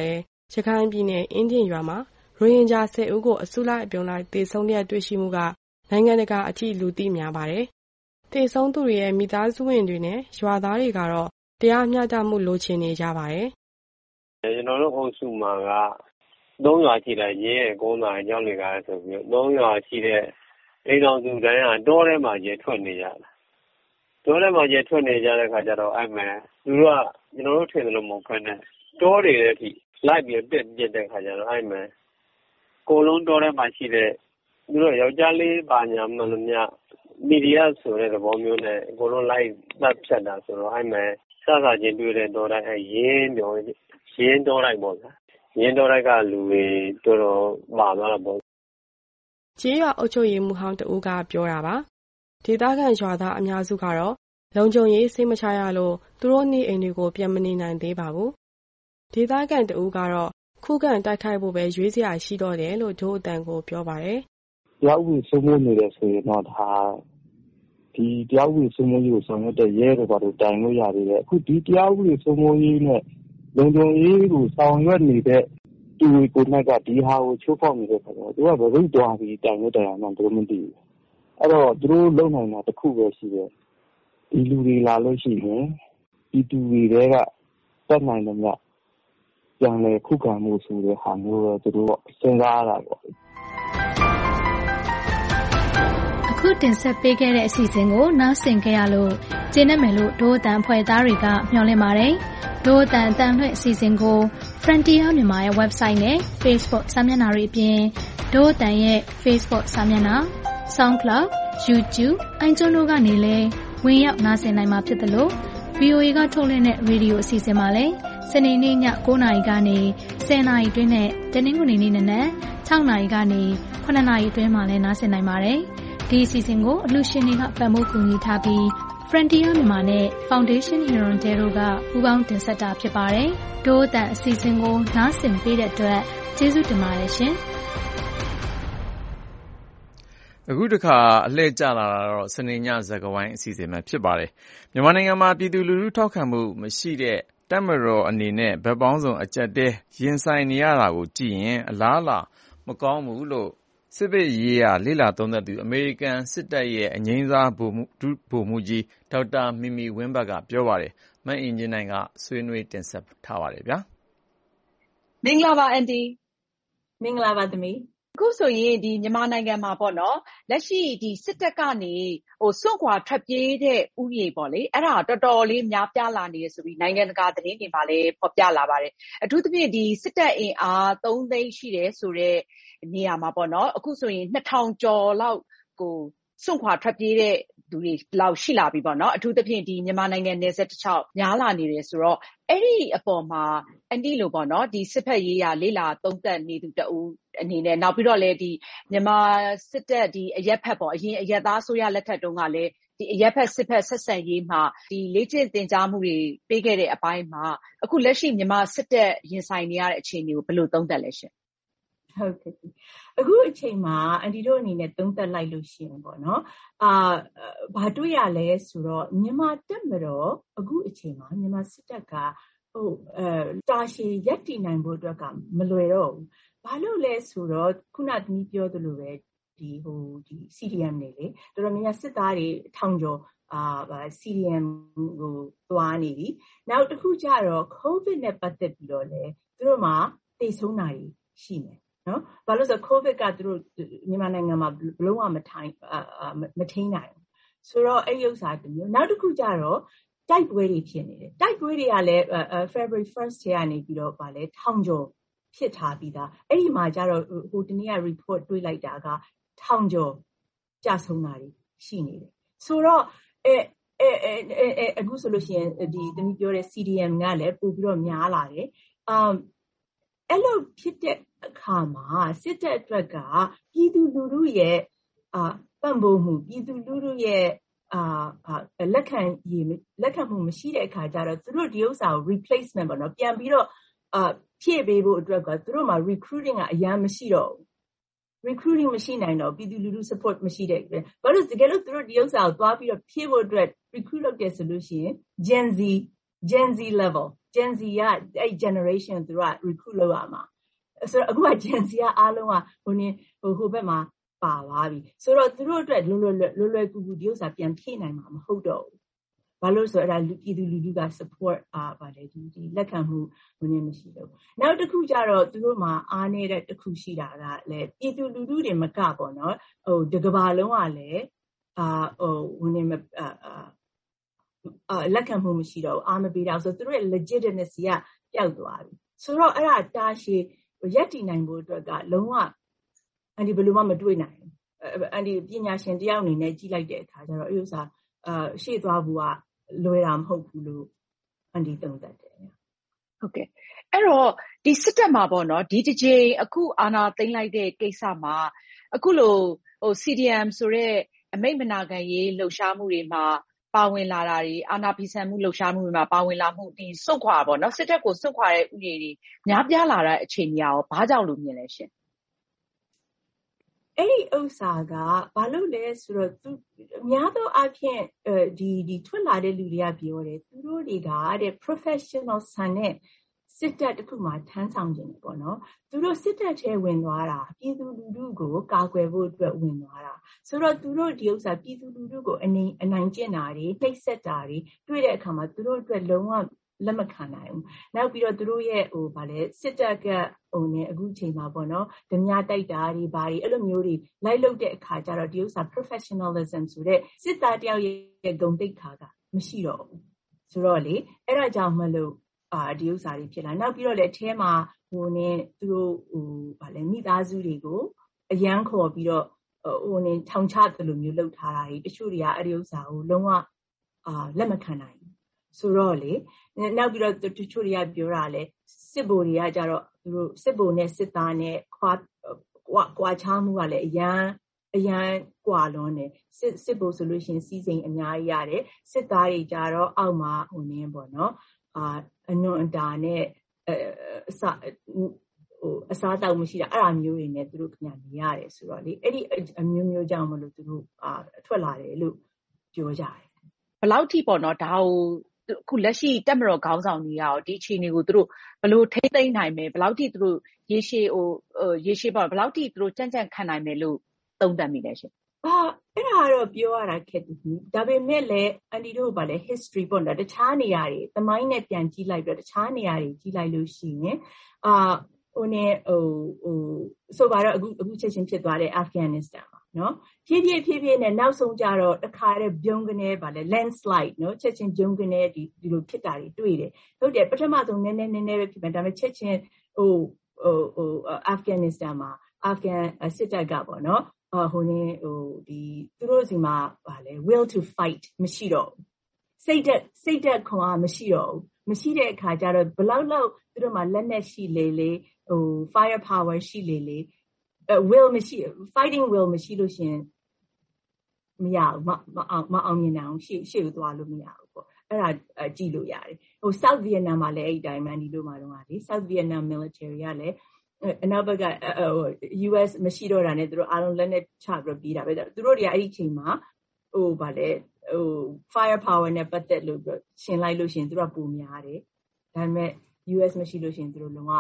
ရခိုင်ပြည်နယ်အင်းဒင်ရွာမှာရိုဟင်ဂျာ10ဦးကိုအစုလိုက်အပြုံလိုက်သေဆုံးတဲ့တွေ့ရှိမှုကနိုင်ငံတကာအထိလူသိများပါတယ်။သေဆုံးသူတွေရဲ့မိသားစုဝင်တွေနဲ့ရွာသားတွေကတော့တရားမျှတမှုလိုချင်နေကြပါတယ်။ကျွန်တော်တို့အုပ်စုမှာက3ရွာရှိတယ်ရင်းရဲ့ကုန်းသားအကြောင်းတွေကဆိုပြီး3ရွာရှိတဲ့အိမ်တော်စုတိုင်းကတောထဲမှာကျထွက်နေကြတာ။တောထဲမှာကျထွက်နေကြတဲ့ခါကျတော့အဲ့မဲ့သူတို့ကကျွန်တော်တို့ထင်တယ်လို့မဟုတ်ဘဲနဲ့တောတွေတဲ့အထိလိုက်ပြီးတက်ပြတဲ့ခါကျတော့အဲ့မဲ့ကိုလုံးတောထဲမှာရှိတဲ့သူတို့ယောက်ျားလေးပါညာမှန်လို့များမီဒီယာဆိုတဲ့သဘောမျိုးနဲ့ကိုလုံးလိုက်သက်ဖြတ်တာဆိုတော့အဲ့မဲ့စကားချင်းတွေ့တဲ့တောတိုင်းအဲ့ရင်းတောတိုင်းပေါ့ဗျာရင်းတောတိုင်းကလူတွေတော်တော်ပါသွားတာပေါ့ကျေးရွာအုပ်ချုပ်ရေးမှူးဟောင်းတဦးကပြောတာပါဒေသခံရွာသားအများစုကတော့လုံခြုံရေးစိတ်မချရလို့သူတို့နေအိမ်တွေကိုပြန်မနေနိုင်သေးပါဘူးဒေသခံတဦးကတော့ခုခံတိုက်ခိုက်ဖို့ပဲရွေးစရာရှိတော့တယ်လို့ဒို့အတန်ကိုပြောပါတယ်တရားဥပဒေစိုးမိုးနေတယ်ဆိုရင်တော့ဒါဒီတရားဥပဒေစိုးမိုးရေးကိုဆောင်ရွက်တဲ့ရဲတွေဘာလို့တိုင်လို့ရသေးတယ်အခုဒီတရားဥပဒေစိုးမိုးရေးနဲ့လုံခြုံရေးကိုဆောင်ရွက်နေတဲ့သူတွေကိုယ်ကဒီဟာကိုချိုးဖောက်နေတဲ့ခါကျတော့သူကဘယ်လိုသွားပြီးတိုင်လို့တရားမှန်းသူတို့မသိဘူးအဲ့တော့သူတို့လုံနိုင်တာတစ်ခုပဲရှိတယ်ဒီလူတွေလာလို့ရှိရင်ဒီသူတွေကတတ်နိုင်တယ်များပြန်လေခုခံမှုဆိုတဲ့ဟာမျိုးတော့သူတို့စဉ်းစားရတာပေါ့အခုတင်ဆက်ပေးခဲ့တဲ့အစီအစဉ်ကိုနားဆင်ကြရလို့ကျေနပ်မယ်လို့ဒို့အတန်အဖွဲ့သားတွေကမျှော်လင့်ပါတယ်ဒို့အတန်အတန်လွှင့်အစီအစဉ်ကို Frontier မြန်မာရဲ့ website နဲ့ Facebook စာမျက်နှာတွေအပြင်ဒို့အတန်ရဲ့ Facebook စာမျက်နှာ SoundCloud YouTube iTunes တို့ကနေလည်းဝင်ရောက်နားဆင်နိုင်မှာဖြစ်တယ်လို့ VOA ကထုတ်လွှင့်တဲ့ရေဒီယိုအစီအစဉ်မှာလည်းစနေနေ့ည9:00 နာရီကနေ10:00 နာရီအတွင်းနဲ့တနင်္ဂနွေနေ့နနက်6:00 နာရီကနေ9:00 နာရီအတွင်းမှာလည်းနားဆင်နိုင်ပါတယ်။ဒီအစီအစဉ်ကိုအလှူရှင်တွေကပံ့ပိုးကူညီထားပြီး Frontier မြန်မာနဲ့ Foundation Hirondale တို့ကပူးပေါင်းတင်ဆက်တာဖြစ်ပါတယ်။ဒို့အတန်အစီအစဉ်ကိုနားဆင်ပေးတဲ့အတွက်ကျေးဇူးတင်ပါတယ်ရှင်။အခုတခါအလှည့်ကျလာတာတော့စနေညဇာတ်ဝိုင်းအစီအစဉ်ပဲဖြစ်ပါတယ်။မြန်မာနိုင်ငံမှာပြည်သူလူထုထောက်ခံမှုမရှိတဲ့တပ်မတော်အနေနဲ့ဘက်ပေါင်းစုံအကျပ်တဲရင်ဆိုင်နေရတာကိုကြည့်ရင်အလားအလာမကောင်းဘူးလို့စစ်ဘက်ရေးရာလေ့လာသုံးသပ်သူအမေရိကန်စစ်တပ်ရဲ့အငြိမ်းစားဗိုလ်မှူးကြီးဒေါက်တာမီမီဝင်းဘတ်ကပြောပါတယ်။မအင်ကြင်းနိုင်ကဆွေးနွေးတင်ဆက်ထားပါတယ်ဗျာ။မင်္ဂလာပါအန်တီ။မင်္ဂလာပါသမီး။အခုဆိုရင်ဒီမြန်မာနိုင်ငံမှာပေါ့နော်လက်ရှိဒီစစ်တပ်ကနေစွန့်ခွာထွက်ပြေးတဲ့ဥယျာဉ်ပေါ့လေအဲ့ဒါတော်တော်လေးများပြားလာနေရဆိုပြီးနိုင်ငံတကာသတင်းတွေမှာလည်းဖော်ပြလာပါတယ်အထူးသဖြင့်ဒီစစ်တပ်အင်အား3သိန်းရှိတယ်ဆိုတဲ့နေရာမှာပေါ့နော်အခုဆိုရင်2000ကျော်လောက်ကိုစွန့်ခွာထွက်ပြေးတဲ့သူတွေလောက်ရှိလာပြီပေါ့နော်အထူးသဖြင့်ဒီမြန်မာနိုင်ငံနယ်စပ်တစ်လျှောက်များလာနေတယ်ဆိုတော့အဲ့ဒီအပေါ်မှာအန်တီလိုပေါ့နော်ဒီစစ်ဖက်ရေးရာလေ့လာသုံးသပ်နေသူတဦးအနေနဲ့နောက်ပြီးတော့လည်းဒီမြန်မာစစ်တပ်ဒီအရက်ဖက်ပေါ့အရင်အရက်သားဆိုရလက်ထက်တုန်းကလည်းဒီအရက်ဖက်စစ်ဖက်ဆက်ဆံရေးမှာဒီလေ့ကျင့်သင်ကြားမှုတွေပေးခဲ့တဲ့အပိုင်းမှာအခုလက်ရှိမြန်မာစစ်တပ်ရင်ဆိုင်နေရတဲ့အခြေအနေကိုဘယ်လိုသုံးသပ်လဲရှင်ဟုတ်ကဲ့အခုအချိန်မှာအန်တီတို့အနေနဲ့သုံးသပ်လိုက်လို့ရှိရင်ပေါ့နော်ဘာတွေ့ရလဲဆိုတော့မြန်မာတပ်မတော်အခုအချိန်မှာမြန်မာစစ်တပ်ကတာရှည်ရပ်တည်နိုင်ဖို့အတွက်ကမလွယ်တော့ဘူးဘာလို့လဲဆိုတော့ခုနသမီးပြောသလိုပဲဒီ CDM တွေလေတော်တော်များများစစ်သားတွေထောင်ကျော်CDM ကိုသွားနေပြီနောက်တစ်ခုကျတော့ COVID နဲ့ပတ်သက်ပြီးတော့လေသူတို့မှာသိဆုံးတာရှိနေနော်ဘာလို့ဆို COVID ကသူတို့မြန်မာနိုင်ငံမှာဘလုံးဝမထိန်းနိုင်ဘူးဆိုတော့အဲ့ဒီဥစ္စာတစ်မျိုးနောက်တစ်ခုကျတော့တိုက်ပွဲတွေဖြစ်နေတယ်တိုက်ပွဲတွေကလည်း February 1st ထဲကနေပြီးတော့ဗာလဲထောင်ကျော်ဖြစ်ထားပြီးသားအဲ့ဒီမှာကျတော့ဟိုတနေ့က report တွေးလိုက်တာကထောင်ကျော်ကြဆုံးတာတွေရှိနေတယ်ဆိုတော့အခုဆိုလို့ရှိရင်ဒီသမီးပြောတဲ့ CDM ကလည်းပို့ပြီးတော့များလာတယ်အဲ့လိုဖြစ်တဲ့အခါမှာစစ်တပ်အတွက်ကပြည်သူလူထုရဲ့ပံ့ပိုးမှုပြည်သူလူထုရဲ့လက်ခံမှုမရှိတဲ့အခါကျတော့သူတို့ဒီဥစ္စာကို replacement ပေါ့နော်ပြန်ပြီးတော့ဖြည့်ပေးဖို့အတွက်ကသူတို့မှာ recruiting ကအများမရှိတော့ဘူး recruiting မရှိနိုင်တော့ပြည်သူလူထု support မရှိတဲ့ဘာလို့တကယ်လို့သူတို့ဒီဥစ္စာကိုသွားပြီးတော့ဖြည့်ဖို့အတွက် recruit လုပ်တယ်ဆိုလို့ရှိရင် Gen Z Gen Z level Gen Z ကအဲ့ generation သူတို့က recruit လုပ်ရမှာဆိုတော့အခုက Gen Z ကအားလုံးကဟိုဘက်မှာပါသွားပြီဆိုတော့သူတို့အတွက်လွယ်ကူကူဒီဥစ္စာပြန်ဖြည့်နိုင်မှာမဟုတ်တော့ဘူးဘာလို့ဆိုတော့ပြည်သူလူထုက support ပါတယ်ဒီလက်ခံမှုမရှိတော့ဘူးနောက်တစ်ခုကျတော့သူတို့မှာအားနေတဲ့တစ်ခုရှိတာကလည်းပြည်သူလူထုတွေမကပေါ့နော်ဒီကမ္ဘာလုံးကလည်းလက်ခံမှုမရှိတော့ဘူးအားမပေးတော့ဆိုသူတို့ရဲ့ legitimacy ကပျောက်သွားပြီဆိုတော့အဲ့ဒါတာရှည်ရက်တည်နိုင်ဖို့အတွက်ကလုံးဝအန်ဒီဘယ်လိုမှမတွေးနိုင်ဘူးအန်ဒီပညာရှင်တယောက်အနေနဲ့ကြီးလိုက်တဲ့အခါကျတော့အဲ့ဥစ္စာရှေ့သွားဖို့ကလွယ်တာမဟုတ်ဘူးလို့အန်ဒီသုံးသပ်တယ်ဟုတ်ကဲ့အဲ့တော့ဒီစစ်တပ်မှာပေါ့နော်ဒီတစ်ချိန်အခုအာဏာသိမ်းလိုက်တဲ့ကိစ္စမှာအခုလိုCDM ဆိုတဲ့အမိန့်မနာခံရေးလှုပ်ရှားမှုတွေမှာပါဝင်လာတာတွေအာဏာဖီဆန်မှုလှုပ်ရှားမှုတွေမှာပါဝင်လာမှုဒီစွန့်ခွာပေါ့နော်စစ်တပ်ကိုစွန့်ခွာတဲ့ဥပဒေတွေများပြားလာတဲ့အခြေအနေရောဘာကြောင့်လို့မြင်လဲရှင်အဲ့ဒီဥစ္စာကဘာလို့လဲဆိုတော့သူများသောအားဖြင့်ဒီထွက်လာတဲ့လူတွေကပြောတယ်သူတို့တွေကတဲ့ professional ဆန်နဲ့စစ်တပ်တခုမှထမ်းဆောင်ခြင်းပေါ့နော်သူတို့စစ်တပ်ထဲဝင်သွားတာပြည်သူလူထုကိုကာကွယ်ဖို့အတွက်ဝင်သွားတာဆိုတော့သူတို့ဒီဥစ္စာပြည်သူလူထုကိုအနိုင်ကျင့်တာတွေနှိပ်စက်တာတွေတွေ့တဲ့အခါမှာသူတို့အတွက်လုံးဝလက်မခံနိုင်ဘူးနောက်ပြီးတော့သူတို့ရဲ့ဗာလဲစစ်တပ်ကနဲ့အခုချိန်မှာပေါ့နော်ဓမြတိုက်တာတွေဘာတွေအဲ့လိုမျိုးတွေလိုက်လုပ်တဲ့အခါကျတော့ဒီဥစ္စာ professionalism ဆိုတဲ့စစ်သားတယောက်ရဲ့ဂုဏ်သိက္ခာကမရှိတော့ဘူးဆိုတော့လေအဲ့ဒါကြောင့်မလို့ဒီဥစ္စာတွေဖြစ်လာနောက်ပြီးတော့လည်းအထဲမှာသူတို့ဗာလဲမိသားစုတွေကိုအရန်ခေါ်ပြီးတော့ထောင်ချတယ်လို့မျိုးလုပ်ထားတာတွေတချို့တွေကအဲ့ဒီဥစ္စာကိုလုံးဝလက်မခံနိုင်ဘူးဆိုတော့လေနောက်ပြီးတော့တချို့တွေကပြောတာလေစစ်ဗိုလ်တွေကကြတော့သူတို့စစ်ဗိုလ်နဲ့စစ်သားနဲ့ကွာခြားမှုကလည်းအရန်ကွာလွန်းတယ်စစ်ဗိုလ်ဆိုလို့ရှိရင်စီးစိမ်အများကြီးရတယ်စစ်သားတွေကြတော့အောက်မှာပေါ့နော်အနွန်အတာနဲ့အစားတောက်မရှိတာအဲ့ဒါမျိုးတွေနဲ့သူတို့ခင်ဗျာနေရတယ်ဆိုတော့လေအဲ့ဒီအမျိုးကြောင့်မလို့သူတို့ထွက်လာတယ်လို့ပြောကြတယ်ဘယ်လောက်ထိပေါ့နော်ဒါကိုအခုလက်ရှိတက်မတော်ခေါင်းဆောင်တွေရောဒီအခြေအနေကိုသူတို့ဘယ်လိုထိသိမ်းနိုင်မယ်ဘယ်လောက်ထိသူတို့ရေရှည်ပေါ့ဘယ်လောက်ထိသူတို့ကြံ့ခံနိုင်မယ်လို့သုံးသပ်မိလဲရှင်အဲ့ဒါကတော့ပြောရတာခက်တယ်ဒါပေမဲ့လည်းအန်တီတို့ကလည်း history ပေါ့နော်တခြားနေရာတွေသမိုင်းနဲ့ပြန်ကြည့်လိုက်ပြီးတော့တခြားနေရာတွေကြည့်လိုက်လို့ရှိရင်ဆိုပါတော့အခုချက်ချင်းဖြစ်သွားတဲ့ Afghanistan မှာနော်ဖြည်းဖြည်းနဲ့နောက်ဆုံးကြတော့တခါတည်းပြုံးကနေပါလေ landslide နော်ချက်ချင်းပြုံးကနေဒီလိုဖြစ်တာတွေတွေ့တယ်ဟုတ်တယ်ပထမဆုံးနည်းနည်းပဲဖြစ်မယ်ဒါပေမဲ့ချက်ချင်းAfghanistan မှာ Afghan စစ်တပ်ကပေါ့နော်ဒီသူတို့စီမှာပါလေ will to fight မရှိတော့စိတ်သက်ခွန်အားမရှိတော့မရှိတဲ့အခါကျတော့ဘလောက်လောက်သူတို့မှာလက်နက်ရှိလေfire power ရှိလေwill မရှိ fighting will မရှိလို့ရှင်မရဘူးမအောင်မြင်အောင်ရှေ့ကိုသွားလို့မရဘူးပေါ့အဲ့ဒါကြည့်လို့ရတယ်South Vietnam မှာလည်းအဲ့ဒီတိုင်းမှဒီလိုမှတော့လေ South Vietnam military ကလည်းအနောက်ဘက်က US မရှိတော့တာနဲ့သူတို့အားလုံးလက်နဲ့ချပြီးပြီးတာပဲသူတို့တွေကအဲ့ဒီချိန်မှာဗာလဲfire power နဲ့ပတ်သက်လို့ရှင်လိုက်လို့ရှင်သူတို့ကပုံများတယ်ဒါပေမဲ့ US မရှိလို့ရှင်သူတို့လုံးဝ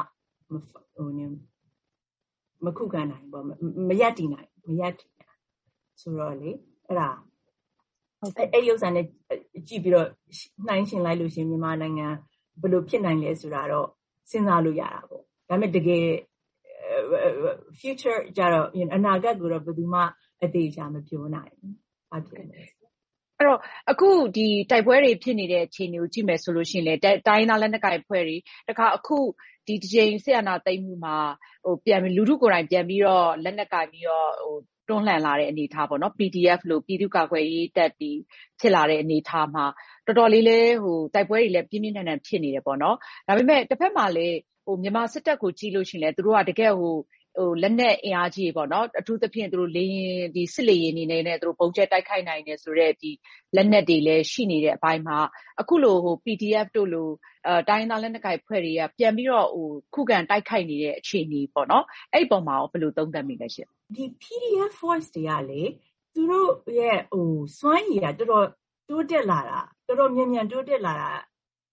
မခုခံနိုင်ပေါ့မရက်တည်နိုင်ဆိုတော့လေအဲ့ဒါအဲ့ဒီဥစ္စာနဲ့ကြည့်ပြီးတော့နှိုင်းရှင်လိုက်လို့ရှင်မြန်မာနိုင်ငံဘယ်လိုဖြစ်နိုင်လဲဆိုတာတော့စဉ်းစားလို့ရတာပေါ့ဒါပေမဲ့တကယ် future ကြတော့အနာဂတ်ကိုတော့ဘယ်သူမှအသေးချာမပြောနိုင်ဘူးဟုတ်တယ်အဲ့တော့အခုဒီတိုက်ပွဲတွေဖြစ်နေတဲ့အခြေအနေကိုကြည့်မယ်ဆိုလို့ရှိရင်လေတိုင်းသားလက်နက်ကိုင်ဖွဲ့တွေတခါအခုဒီတစ်ချိန်ဆက်အနာသိမ်းမှုမှာပြန်ပြီးလူထုကိုယ်တိုင်ပြန်ပြီးတော့လက်နက်ကိုင်ပြီးတော့တွန်းလှန်လာတဲ့အနေအထားပေါ့နော် PDF လို့ပြည်သူ့ကာကွယ်ရေးတပ်တီဖြစ်လာတဲ့အနေအထားမှာတော်တော်လေးလဲတိုက်ပွဲတွေလည်းပြင်းပြင်းထန်ထန်ဖြစ်နေတယ်ပေါ့နော်ဒါပေမဲ့တစ်ဖက်မှာလည်းမြန်မာစစ်တပ်ကိုကြည့်လို့ရှိရင်လည်းသူတို့ကတကယ်လက်နက်အင်အားကြီးပေါ့နော်အထူးသဖြင့်သူတို့လေရင်ဒီစစ်လေရင်နေနဲ့သူတို့ပုံကျက်တိုက်ခိုက်နိုင်တယ်ဆိုတော့ဒီလက်နက်တွေလည်းရှိနေတဲ့အပိုင်းမှာအခုလိုPDF တို့လိုတိုင်းသားလက်နက်ကိုင်ဖွဲ့တွေကပြန်ပြီးတော့ခုခံတိုက်ခိုက်နေတဲ့အခြေအနေပေါ့နော်အဲ့ဒီပုံမှာရောဘယ်လိုသုံးသပ်မိလဲရှင်ဒီ PDF force တွေကလေသူတို့ရဲ့စွမ်းရည်ကတော်တော်တိုးတက်လာတာတော်တော်မြန်တိုးတက်လာတာ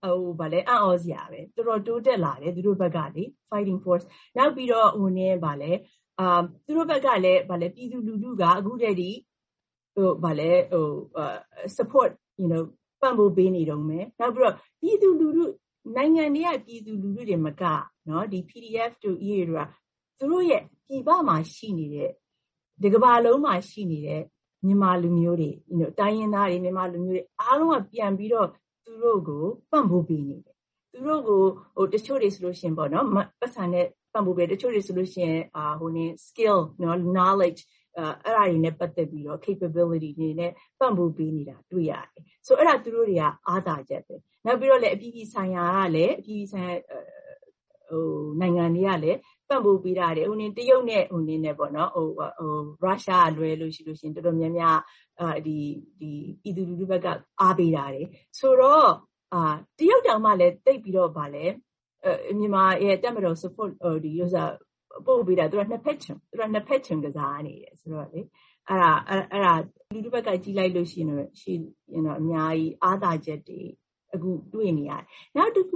ဗာလဲအံ့ဩစရာပဲတော်တော်တိုးတက်လာတယ်သူတို့ဘက်ကလေ fighting force နောက်ပြီးတော့ဗာလဲသူတို့ဘက်ကလည်းဗာလဲပြည်သူလူထုကအခုတည်းဒီဗာလဲsupportပံ့ပိုးပေးနေတော့မယ်နောက်ပြီးတော့ပြည်သူလူထုနိုင်ငံတွေကပြည်သူလူထုတွေမကနော်ဒီ PDF တို့ EA တို့ကသူတို့ရဲ့ပြည်ပမှာရှိနေတဲ့ဒီကမ္ဘာလုံးမှာရှိနေတဲ့မြန်မာလူမျိုးတွေတိုင်းရင်းသားတွေမြန်မာလူမျိုးတွေအားလုံးကပြန်ပြီးတော့သူတို့ကိုပံ့ပိုးပေးနေတယ်သူတို့ကိုတချို့တွေဆိုလို့ရှိရင်ပေါ့နော်ပတ်စံနဲ့ပံ့ပိုးပေးတချို့တွေဆိုလို့ရှိရင်skill knowledge အဲ့ဒါတွေနဲ့ပတ်သက်ပြီးတော့ capability တွေနဲ့ပံ့ပိုးပေးနေတာတွေ့ရတယ်ဆိုအဲ့ဒါသူတို့တွေကအားသာချက်ပဲနောက်ပြီးတော့လည်းအပြည်ပြည်ဆိုင်ရာကလည်းအပြည်ပြည်ဆိုင်ရာနိုင်ငံတွေကလည်းပံ့ပိုးပေးတာတယ်တရုတ်နဲ့နဲ့ပေါ့နော်ရုရှားလွဲလို့ရှိရင်တော်တော်များများဒီပြည်သူလူထုဘက်ကအားပေးတာတယ်ဆိုတော့တရုတ်တောင်မှလည်းတိတ်ပြီးတော့ဗာလဲမြန်မာရဲ့တက်မတော် support ဒီဥစ္စာပို့ပေးတာသူကနှစ်ဖက်ချွန်ကစားနေတယ်ဆိုတော့လေအဲ့ဒါလူထုဘက်ကကြီးလိုက်လို့ရှိရင်တော့အများကြီးအားသာချက်တွေအခုတွေ့နေရတယ်နောက်တစ်ခု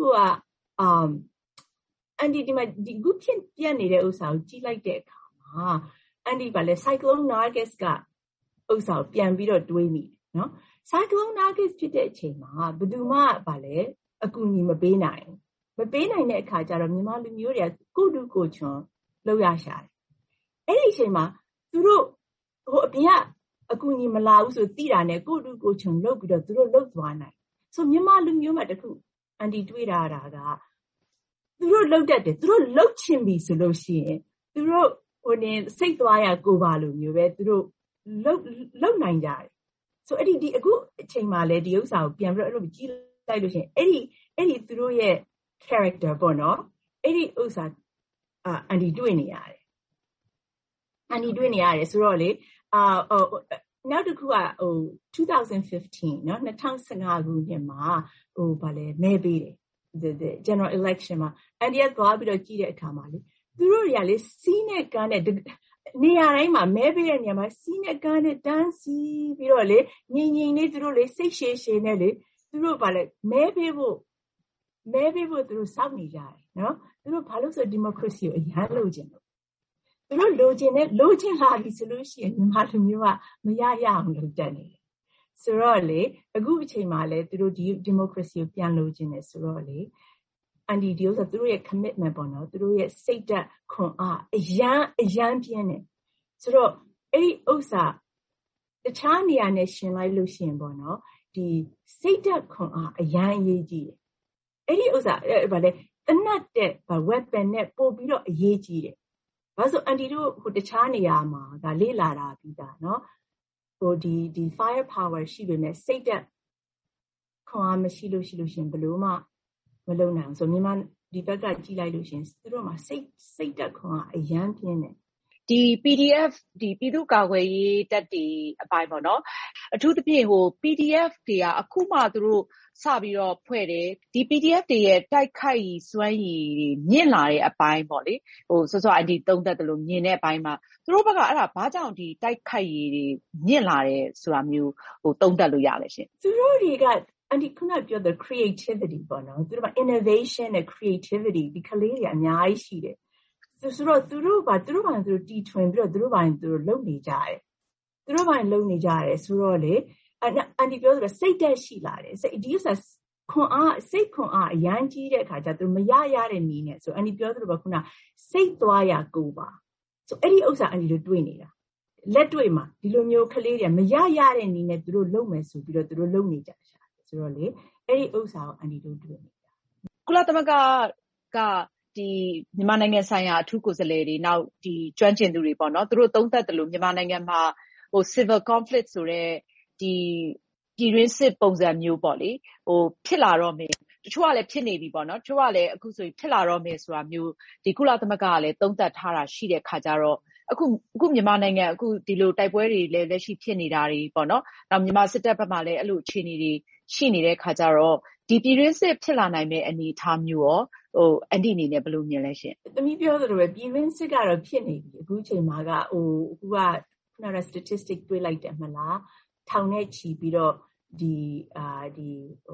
ကအန်ဒီဒီမှာဒီခုဖြစ်ပြနေတဲ့ဥစ္စာကိုကြီးလိုက်တဲ့အခါမှာအန်ဒီကလည်း cyclone Nargis ကဥစ္စာကိုပြန်ပြီးတော့တွေးမိတယ်နော် cyclone Nargis ဖြစ်တဲ့အချိန်မှာဘယ်သူမှဗာလဲအကူအညီမပေးနိုင်တဲ့အခါကျတော့မြန်မာလူမျိုးတွေကကိုတူကိုချွန်လောက်ရရှာတယ်အဲ့ဒီအချိန်မှာသူတို့အပြင်ကအကူအညီမလာဘူးဆိုသိတာနဲ့ကိုတူကိုချွန်လောက်ပြီးတော့သူတို့လောက်သွားနိုင်ဆိုမြန်မာလူမျိုးမှာတခုအန်တီတွေးတာကသူတို့လောက်တတ်တယ်သူတို့လောက်ချင်ပြီဆိုလို့ရှိရင်သူတို့စိတ်သွားရကိုပါလိုမျိုးပဲသူတို့လောက်နိုင်ကြတယ်ဆိုအဲ့ဒီအခုအချိန်မှာလဲဒီဥစ္စာကိုပြန်ပြီးတော့အဲ့လိုကြည့်လိုက်လို့ရှိရင်အဲ့ဒီသူတို့ရဲ့ character ပေါ့နော်အဲ့ဒီဥစ္စာအန်တီတွေ့နေရတယ်ဆိုတော့လေနောက်တစ်ခုက2015နော်2015ခုနှစ်မှာဗာလဲမဲပေးတယ်the general election မှာအန်တီကသွားပြီးတော့ကြည့်တဲ့အခါမှာလေသူတို့တွေကလေစီးနဲ့ကန်းနဲ့နေရာတိုင်းမှာမဲပေးတဲ့နေရာမှာစီးနဲ့ကန်းနဲ့တန်းစီပြီးတော့လေငြိမ်လေးသူတို့လေစိတ်ရှည်နဲ့လေသူတို့ဗာလဲမဲပေးဖို့သူတို့စောင့်နေကြတယ်နော်သူတို့ဘာလို့ဆိုဒီမိုကရေစီကိုအရန်လိုချင်လို့သူတို့လိုချင်လာပြီဆိုလို့ရှိရင်မြန်မာလူမျိုးကမရအောင်လုပ်တတ်နေတယ်ဆိုတော့လေအခုအချိန်မှာလဲသူတို့ဒီမိုကရေစီကိုပြန်လိုချင်တယ်ဆိုတော့လေအန်ဒီဒီဆိုသူတို့ရဲ့ commitment ပေါ့နော်သူတို့ရဲ့စိတ်ဓာတ်ခွန်အားအရန်ပြင်းတယ်ဆိုတော့အဲ့ဒီဥစ္စာတခြားနေရာနဲ့ရှင်လိုက်လို့ရှိရင်ပေါ့နော်ဒီစိတ်ဓာတ်ခွန်အားအရန်အရေးကြီးတယ်အဲ့ဒီဥစ္စာဗာလဲတနတ်တဲ့ weapon နဲ့ပို့ပြီးတော့အရေးကြီးတယ်ဘာလို့အန်တီတို့တခြားနေရာမှာဒါလေ့လာတာပြီးတာနော်ဒီ fire power ရှိပေမဲ့စိတ်ဓာတ်ခွန်အားမရှိလို့ရှိရင်ဘယ်လိုမှမလုပ်နိုင်ဘူးဆိုမြန်မာဒီဘက်ကကြည့်လိုက်လို့ရှိရင်သူတို့မှာစိတ်ဓာတ်ခွန်အားအရန်ပြင်းတယ်ဒီ PDF ဒီပြည်သူ့ကာကွယ်ရေးတပ်တွေအပိုင်းပေါ့နော်အထူးသဖြင့်PDF တွေကအခုမှသူတို့စပြီးတော့ဖွဲ့တယ်ဒီ PDF တွေရဲ့တိုက်ခိုက်စွမ်းရည်မြင့်လာတဲ့အပိုင်းပေါ့လေစောအန်တီသုံးသပ်တယ်လို့မြင်တဲ့အပိုင်းမှာသူတို့ဘက်ကအဲ့ဒါဘာကြောင့်ဒီတိုက်ခိုက်ရည်တွေမြင့်လာတယ်ဆိုတာမျိုးသုံးသပ်လို့ရလဲရှင်သူတို့တွေကအန်တီခုနပြောတဲ့ creativity ပေါ့နော်သူတို့က innovation နဲ့ creativity ဒီကလေးတွေအများကြီးရှိတယ်ဆိုတော့သူတို့ဘာတီထွင်ပြီးတော့သူတို့ဘာသူတို့လုပ်နေကြတယ်ဆိုတော့လေအန်တီပြောဆိုတော့စိတ်ဓာတ်ရှိလာတယ်ဒီဥစ္စာခွန်အားအရန်ကြီးတဲ့အခါကျသူမရတဲ့နည်းနဲ့ဆိုအန်တီပြောသလိုပဲခုနစိတ်သွားရကိုပါဆိုအဲ့ဒီဥစ္စာအန်တီတို့တွေ့နေတာလက်တွေ့မှာဒီလိုမျိုးကလေးတွေမရတဲ့နည်းနဲ့သူတို့လုပ်မယ်ဆိုပြီးတော့သူတို့လုပ်နေကြတာဆိုတော့လေအဲ့ဒီဥစ္စာကိုအန်တီတို့တွေ့နေတာကုလသမဂ္ဂကဒီမြန်မာနိုင်ငံဆိုင်ရာအထူးကိုယ်စားလှယ်တွေနောက်ဒီကျွမ်းကျင်သူတွေပေါ့နော်သူတို့သုံးသပ်တယ်လို့မြန်မာနိုင်ငံမှာcivil conflict ဆိုတဲ့ဒီပြည်တွင်းစစ်ပုံစံမျိုးပေါ့လေဖြစ်လာတော့မယ်တချို့ကလည်းဖြစ်နေပြီပေါ့နော်တချို့ကလည်းအခုဆိုရင်ဖြစ်လာတော့မယ်ဆိုတာမျိုးဒီကုလသမဂ္ဂကလည်းသုံးသပ်ထားတာရှိတဲ့ခါကျတော့အခုမြန်မာနိုင်ငံအခုဒီလိုတိုက်ပွဲတွေလည်းလက်ရှိဖြစ်နေတာတွေပေါ့နော်နောက်မြန်မာစစ်တပ်ဘက်မှာလည်းအဲ့လိုအခြေအနေတွေရှိနေတဲ့ခါကျတော့ဒီပြည်တွင်းစစ်ဖြစ်လာနိုင်မဲ့အနေအထားမျိုးရောအန်တီအနေနဲ့ဘယ်လိုမြင်လဲရှင်သမီးပြောသလိုပဲပြည်တွင်းစစ်ကတော့ဖြစ်နေပြီအခုချိန်မှာကအခုကခုနက statistic တွေးလိုက်တယ်မလားထောင်နဲ့ချီပြီးတော့ဒီ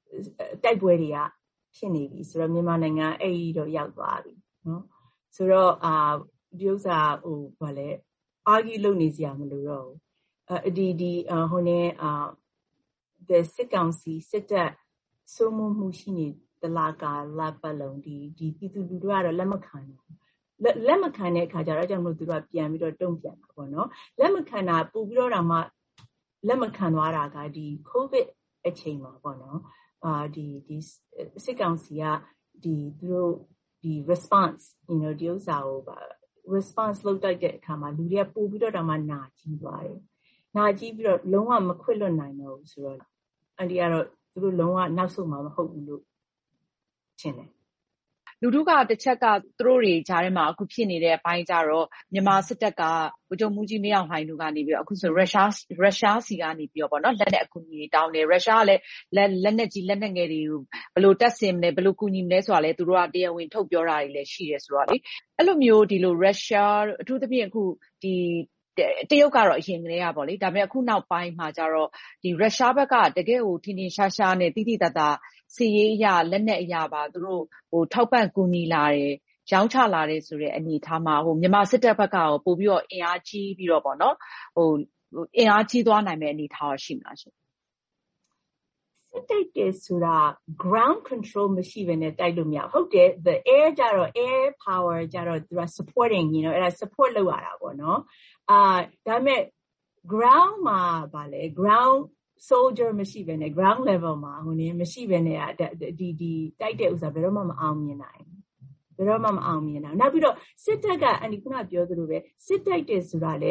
တိုက်ပွဲတွေကဖြစ်နေပြီဆိုတော့မြန်မာနိုင်ငံအဲ့ဒီတော့ရောက်သွားပြီနော်ဆိုတော့ဒီဥစ္စာဘာလဲ argue လုပ်နေစရာမလိုတော့ဘူးဒီဟိုနေthe စစ်ကောင်စီစစ်တပ်စိုးမိုးမှုရှိနေတလားကာလပတ်လုံးဒီပြည်သူလူထုကတော့လက်မခံဘူးလက်မခံတဲ့အခါကျတော့ကြောင့်မို့သူတို့ကပြန်ပြီးတော့တုံ့ပြန်တာပေါ့နော်လက်မခံတာပို့ပြီးတော့မှလက်မခံသွားတာကဒီ covid အချိန်မှာပေါ့နော်ဒီစစ်ကောင်စီကသူတို့ဒီ response ဒီဥစ္စာကိုresponse လုပ်တိုက်တဲ့အခါမှာလူတွေကပို့ပြီးတော့မှနာကြီးသွားတယ်နာကြီးပြီးတော့လုံးဝမခွင့်လွတ်နိုင်တော့ဘူးဆိုတော့အန်ဒီကတော့သူတို့လုံးဝနောက်ဆုတ်မှာမဟုတ်ဘူးလို့ထင်တယ်လူထုကတစ်ချက်ကသူတို့တွေကြားထဲမှာအခုဖြစ်နေတဲ့အပိုင်းကြတော့မြန်မာစစ်တပ်ကဗိုလ်ချုပ်မှူးကြီးမင်းအောင်လှိုင်တို့ကနေပြီးတော့အခုဆိုရုရှားစီကနေပြီးတော့ပေါ့နော်လက်နက်အကူအညီတောင်းတယ်ရုရှားကလည်းလက်နက်ကြီးလက်နက်ငယ်တွေကိုဘယ်လိုတပ်ဆင်မလဲဘယ်လိုကူညီမလဲဆိုတာလည်းသူတို့ကတရားဝင်ထုတ်ပြောတာတွေလည်းရှိတယ်ဆိုတော့လေအဲ့လိုမျိုးဒီလိုရုရှားအထူးသဖြင့်အခုဒီတရုတ်ကတော့အရင်ကတည်းကပေါ့လေဒါပေမဲ့အခုနောက်ပိုင်းမှာကျတော့ဒီရုရှားဘက်ကတကယ်ကိုထင်ထင်ရှားရှားနဲ့တိတိတတ်တာစီရေးအရာလက်နက်အရာပါသူတို့ထောက်ပံ့ကူညီလာတယ်ရောင်းချလာတယ်ဆိုတဲ့အနေအထားမှာမြန်မာစစ်တပ်ဘက်ကရောပို့ပြီးတော့အင်အားကြီးပြီးတော့ပေါ့နော်အင်အားကြီးသွားနိုင်မယ့်အနေအထားရှိမှာရှင်စစ်တိုက်တယ်ဆိုတာ ground control မရှိဘဲနဲ့တိုက်လို့မရဟုတ်တယ် the air ကြတော့ air power ကြတော့သူက supporting အဲ့ဒါ support လုပ်ရတာပေါ့နော်ဒါပေမဲ့ ground မှာဗာလေ ground soldier မရှိဘဲနဲ့ ground level မှာမရှိဘဲနဲ့ဒီတိုက်တဲ့ဥစ္စာဘယ်တော့မှမအောင်မြင်နိုင်ဘယ်တော့မှမအောင်မြင်နိုင်နောက်ပြီးတော့စစ်တပ်ကအန်ဒီခုနပြောသလိုပဲစစ်တိုက်တယ်ဆိုတာလေ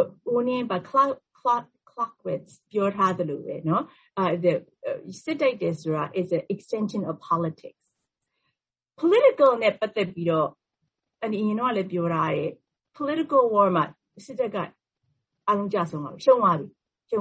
clockwise ပြောထားသလိုပဲเนาะစစ်တိုက်တယ်ဆိုတာ is an extension of politics political နဲ့ပတ်သက်ပြီးတော့အရင်တော့လည်းပြောထားတယ် political war မှာစစ်တပ်ကအလုံးကြဆုံးသွားပြီရှုံးသွားပြီသူ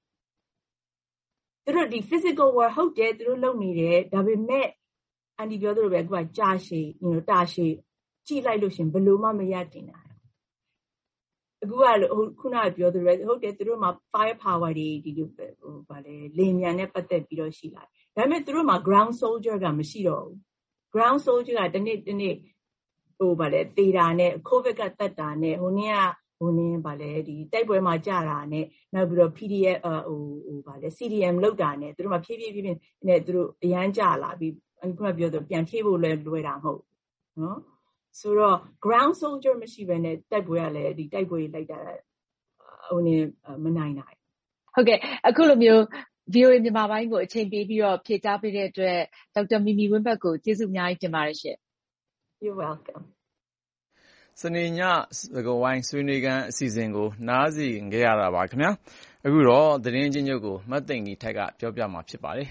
တို့ဒီ physical war ဟုတ်တယ်သူတို့လုပ်နေတယ်ဒါပေမဲ့အန်ဒီပြောသလိုပဲအခုကကြာရှည်တာရှည်ကြည့်လိုက်လို့ရှင်ဘယ်လိုမှမရတင်တာအခုကခုနကပြောသလိုပဲဟုတ်တယ်သူတို့မှာ fire power တွေဒီလိုဗာလေလေမြန်နဲ့ပတ်သက်ပြီးတော့ရှိလာတယ်ဒါပေမဲ့သူတို့မှာ ground soldier ကမရှိတော့ဘူး ground soldier ကတနေ့ဗာလေတေတာနဲ့ covid ကတက်တာနဲ့ဟိုနေ့ဗာလေဒီတိုက်ပွဲမှာကြာတာနဲ့နောက်ပြီးတော့ PDF ဗာလေ CDM လောက်တာနဲ့သူတို့မှာဖြည်းဖြည်းနဲ့သူတို့အရန်ကြာလာပြီးခုနပြောတော့ပြန်ဖြည့်ဖို့လွယ်တာမဟုတ်နော်ဆိုတော့ ground soldier မရှိဘဲနဲ့တိုက်ပွဲရလဲဒီတိုက်ပွဲလိုက်တာမနိုင်နိုင်ဟုတ်ကဲ့အခုလိုမျိုး VOA မြန်မာပိုင်းကိုအချိန်ပေးပြီးတော့ဖြေကြားပေးတဲ့အတွက်ဒေါက်တာမီမီဝင်းဘတ်ကိုကျေးဇူးအများကြီးတင်ပါတယ်ရှင် You're welcome စနေညစကားဝိုင်းဆွေးနွေးခန်းအစီအစဉ်ကိုနားစီခဲ့ရတာပါခင်ဗျာအခုတော့သတင်းချင်းချုပ်ကိုမတ်သိန်ကြီးထက်ကပြောပြမှာဖြစ်ပါတယ်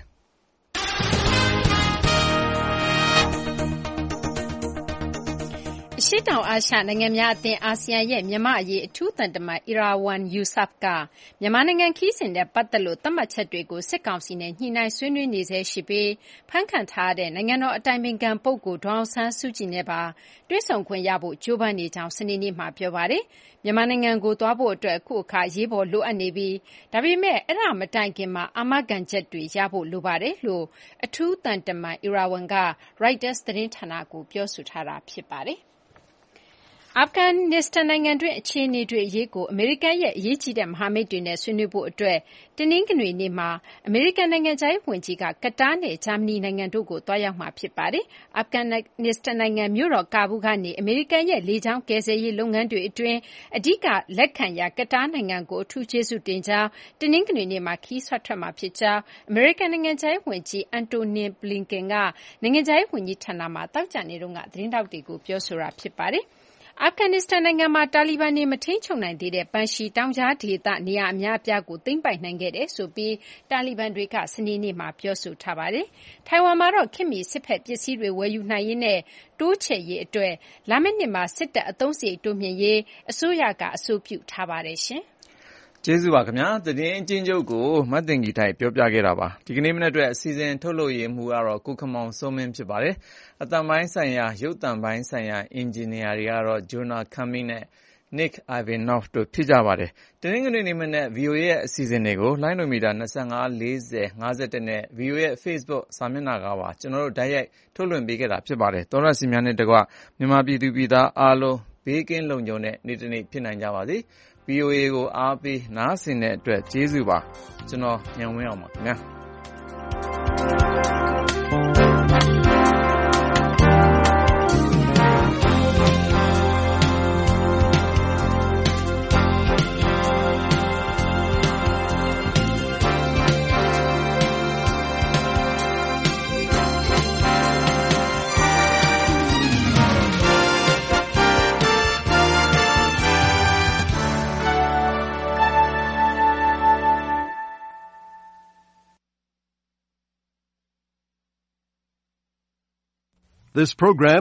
အရှေ့တောင်အာရှနိုင်ငံများအသင်းအာဆီယံရဲ့မြန်မာ့အရေးအထူးသံတမန် Erywan Yusof ကမြန်မာနိုင်ငံခရီးစဉ်နဲ့ပတ်သက်လို့သတ်မှတ်ချက်တွေကိုစစ်ကောင်စီနဲ့ညှိနှိုင်းဆွေးနွေးနေဆဲရှိပြီးဖမ်းခံထားရတဲ့နိုင်ငံတော်အတိုင်ပင်ခံပုဂ္ဂိုလ်ဒေါ်အောင်ဆန်းစုကြည်နဲ့ပါတွေ့ဆုံခွင့်ရဖို့ကြိုးပမ်းနေကြောင်းစနေနေ့မှာပြောပါတယ်။မြန်မာနိုင်ငံကိုသွားဖို့အတွက်အခုအခါအရေးပေါ်လိုအပ်နေပြီးဒါပေမဲ့အဲ့ဒါမတိုင်ခင်မှာအာမခံချက်တွေရဖို့လိုပါတယ်လို့အထူးသံတမန် Erywan က Reuters သတင်းဌာနကိုပြောဆိုထားတာဖြစ်ပါတယ်။အာဖဂန်နစ္စတန်နိုင်ငံတွင်းအခြေအနေတွေအရေးကိုအမေရိကန်ရဲ့အရေးကြီးတဲ့မဟာမိတ်တွေနဲ့ဆွေးနွေးဖို့အတွက်တနင်္ဂနွေနေ့မှာအမေရိကန်နိုင်ငံခြားရေးဝန်ကြီးကကတားနဲ့ဂျာမနီနိုင်ငံတို့ကိုသွားရောက်မှာဖြစ်ပါတယ်။အာဖဂန်နစ္စတန်နိုင်ငံမြို့တော်ကာဘူးကနေအမေရိကန်ရဲ့လေကြောင်းကယ်ဆယ်ရေးလုပ်ငန်းတွေအတွင်းအဓိကလက်ခံရာကတားနိုင်ငံကိုအထူးကျေးဇူးတင်ကြောင်းတနင်္ဂနွေနေ့မှာခရီးဆွဲထွက်မှာဖြစ်ကြောင်းအမေရိကန်နိုင်ငံခြားရေးဝန်ကြီးအန်တိုနီဘလင်ကန်ကနိုင်ငံခြားရေးဝန်ကြီးဌာနမှာသောကြာနေ့တုန်းကသတင်းထောက်တွေကိုပြောဆိုတာဖြစ်ပါတယ်။အာဖဂန်နစ္စတန်နိုင်ငံမှာတာလီဘန်တွေမထိန်းချုပ်နိုင်သေးတဲ့ပန်ရှီတောင်ကြားဒေသနေရာအများအပြားကိုသိမ်းပိုက်နိုင်ခဲ့တယ်ဆိုပြီးတာလီဘန်တွေကစနေနေ့မှာပြောဆိုထားပါတယ်။ထိုင်ဝမ်မှာတော့ခေတ်မီစစ်ဖက်ပစ္စည်းတွေဝယ်ယူနိုင်ရေးနဲ့တိုးချဲ့ရေးအတွက်လာမယ့်နှစ်မှာစစ်တပ်အသုံးစရိတ်တိုးမြှင့်ရေးအစိုးရကအဆိုပြုထားပါတယ်ရှင်။ကျေးဇူးပါခင်ဗျာသတင်းအချင်းချုပ်ကိုမတ်တင်ကြီးထိုက်ပြောပြခဲ့တာပါဒီကနေ့မနေ့အတွက်အစီအစဉ်ထုတ်လို့ရမှုကတော့ကိုခမောင်စိုးမင်းဖြစ်ပါတယ်အတန်ပိုင်းဆိုင်ရာရုပ်တံပိုင်းဆိုင်ရာအင်ဂျင်နီယာတွေကတော့ဂျိုနာခမ်မင်းနဲ့ Nick Ivanov တို့ဖြစ်ကြပါတယ်။တနင်္ဂနွေနေ့မနက် VOA ရဲ့အစီအစဉ်တွေကိုလိုင်းနိုမီတာ25 40 51နဲ့ VOA ရဲ့ Facebook စာမျက်နှာကပါကျွန်တော်တို့တိုက်ရိုက်ထုတ်လွှင့်ပေးခဲ့တာဖြစ်ပါတယ်။သောရစီများနဲ့တကွမြန်မာပြည်သူပြည်သားအားလုံးဘေးကင်းလုံခြုံတဲ့နေ့တစ်နေ့ဖြစ်နိုင်ကြပါစေ။ VOA ကိုအားပေးနားဆင်တဲ့အတွက်ကျေးဇူးပါ။ကျွန်တော်ညံဝင်းအောင်ပါခင်ဗျာ။ This program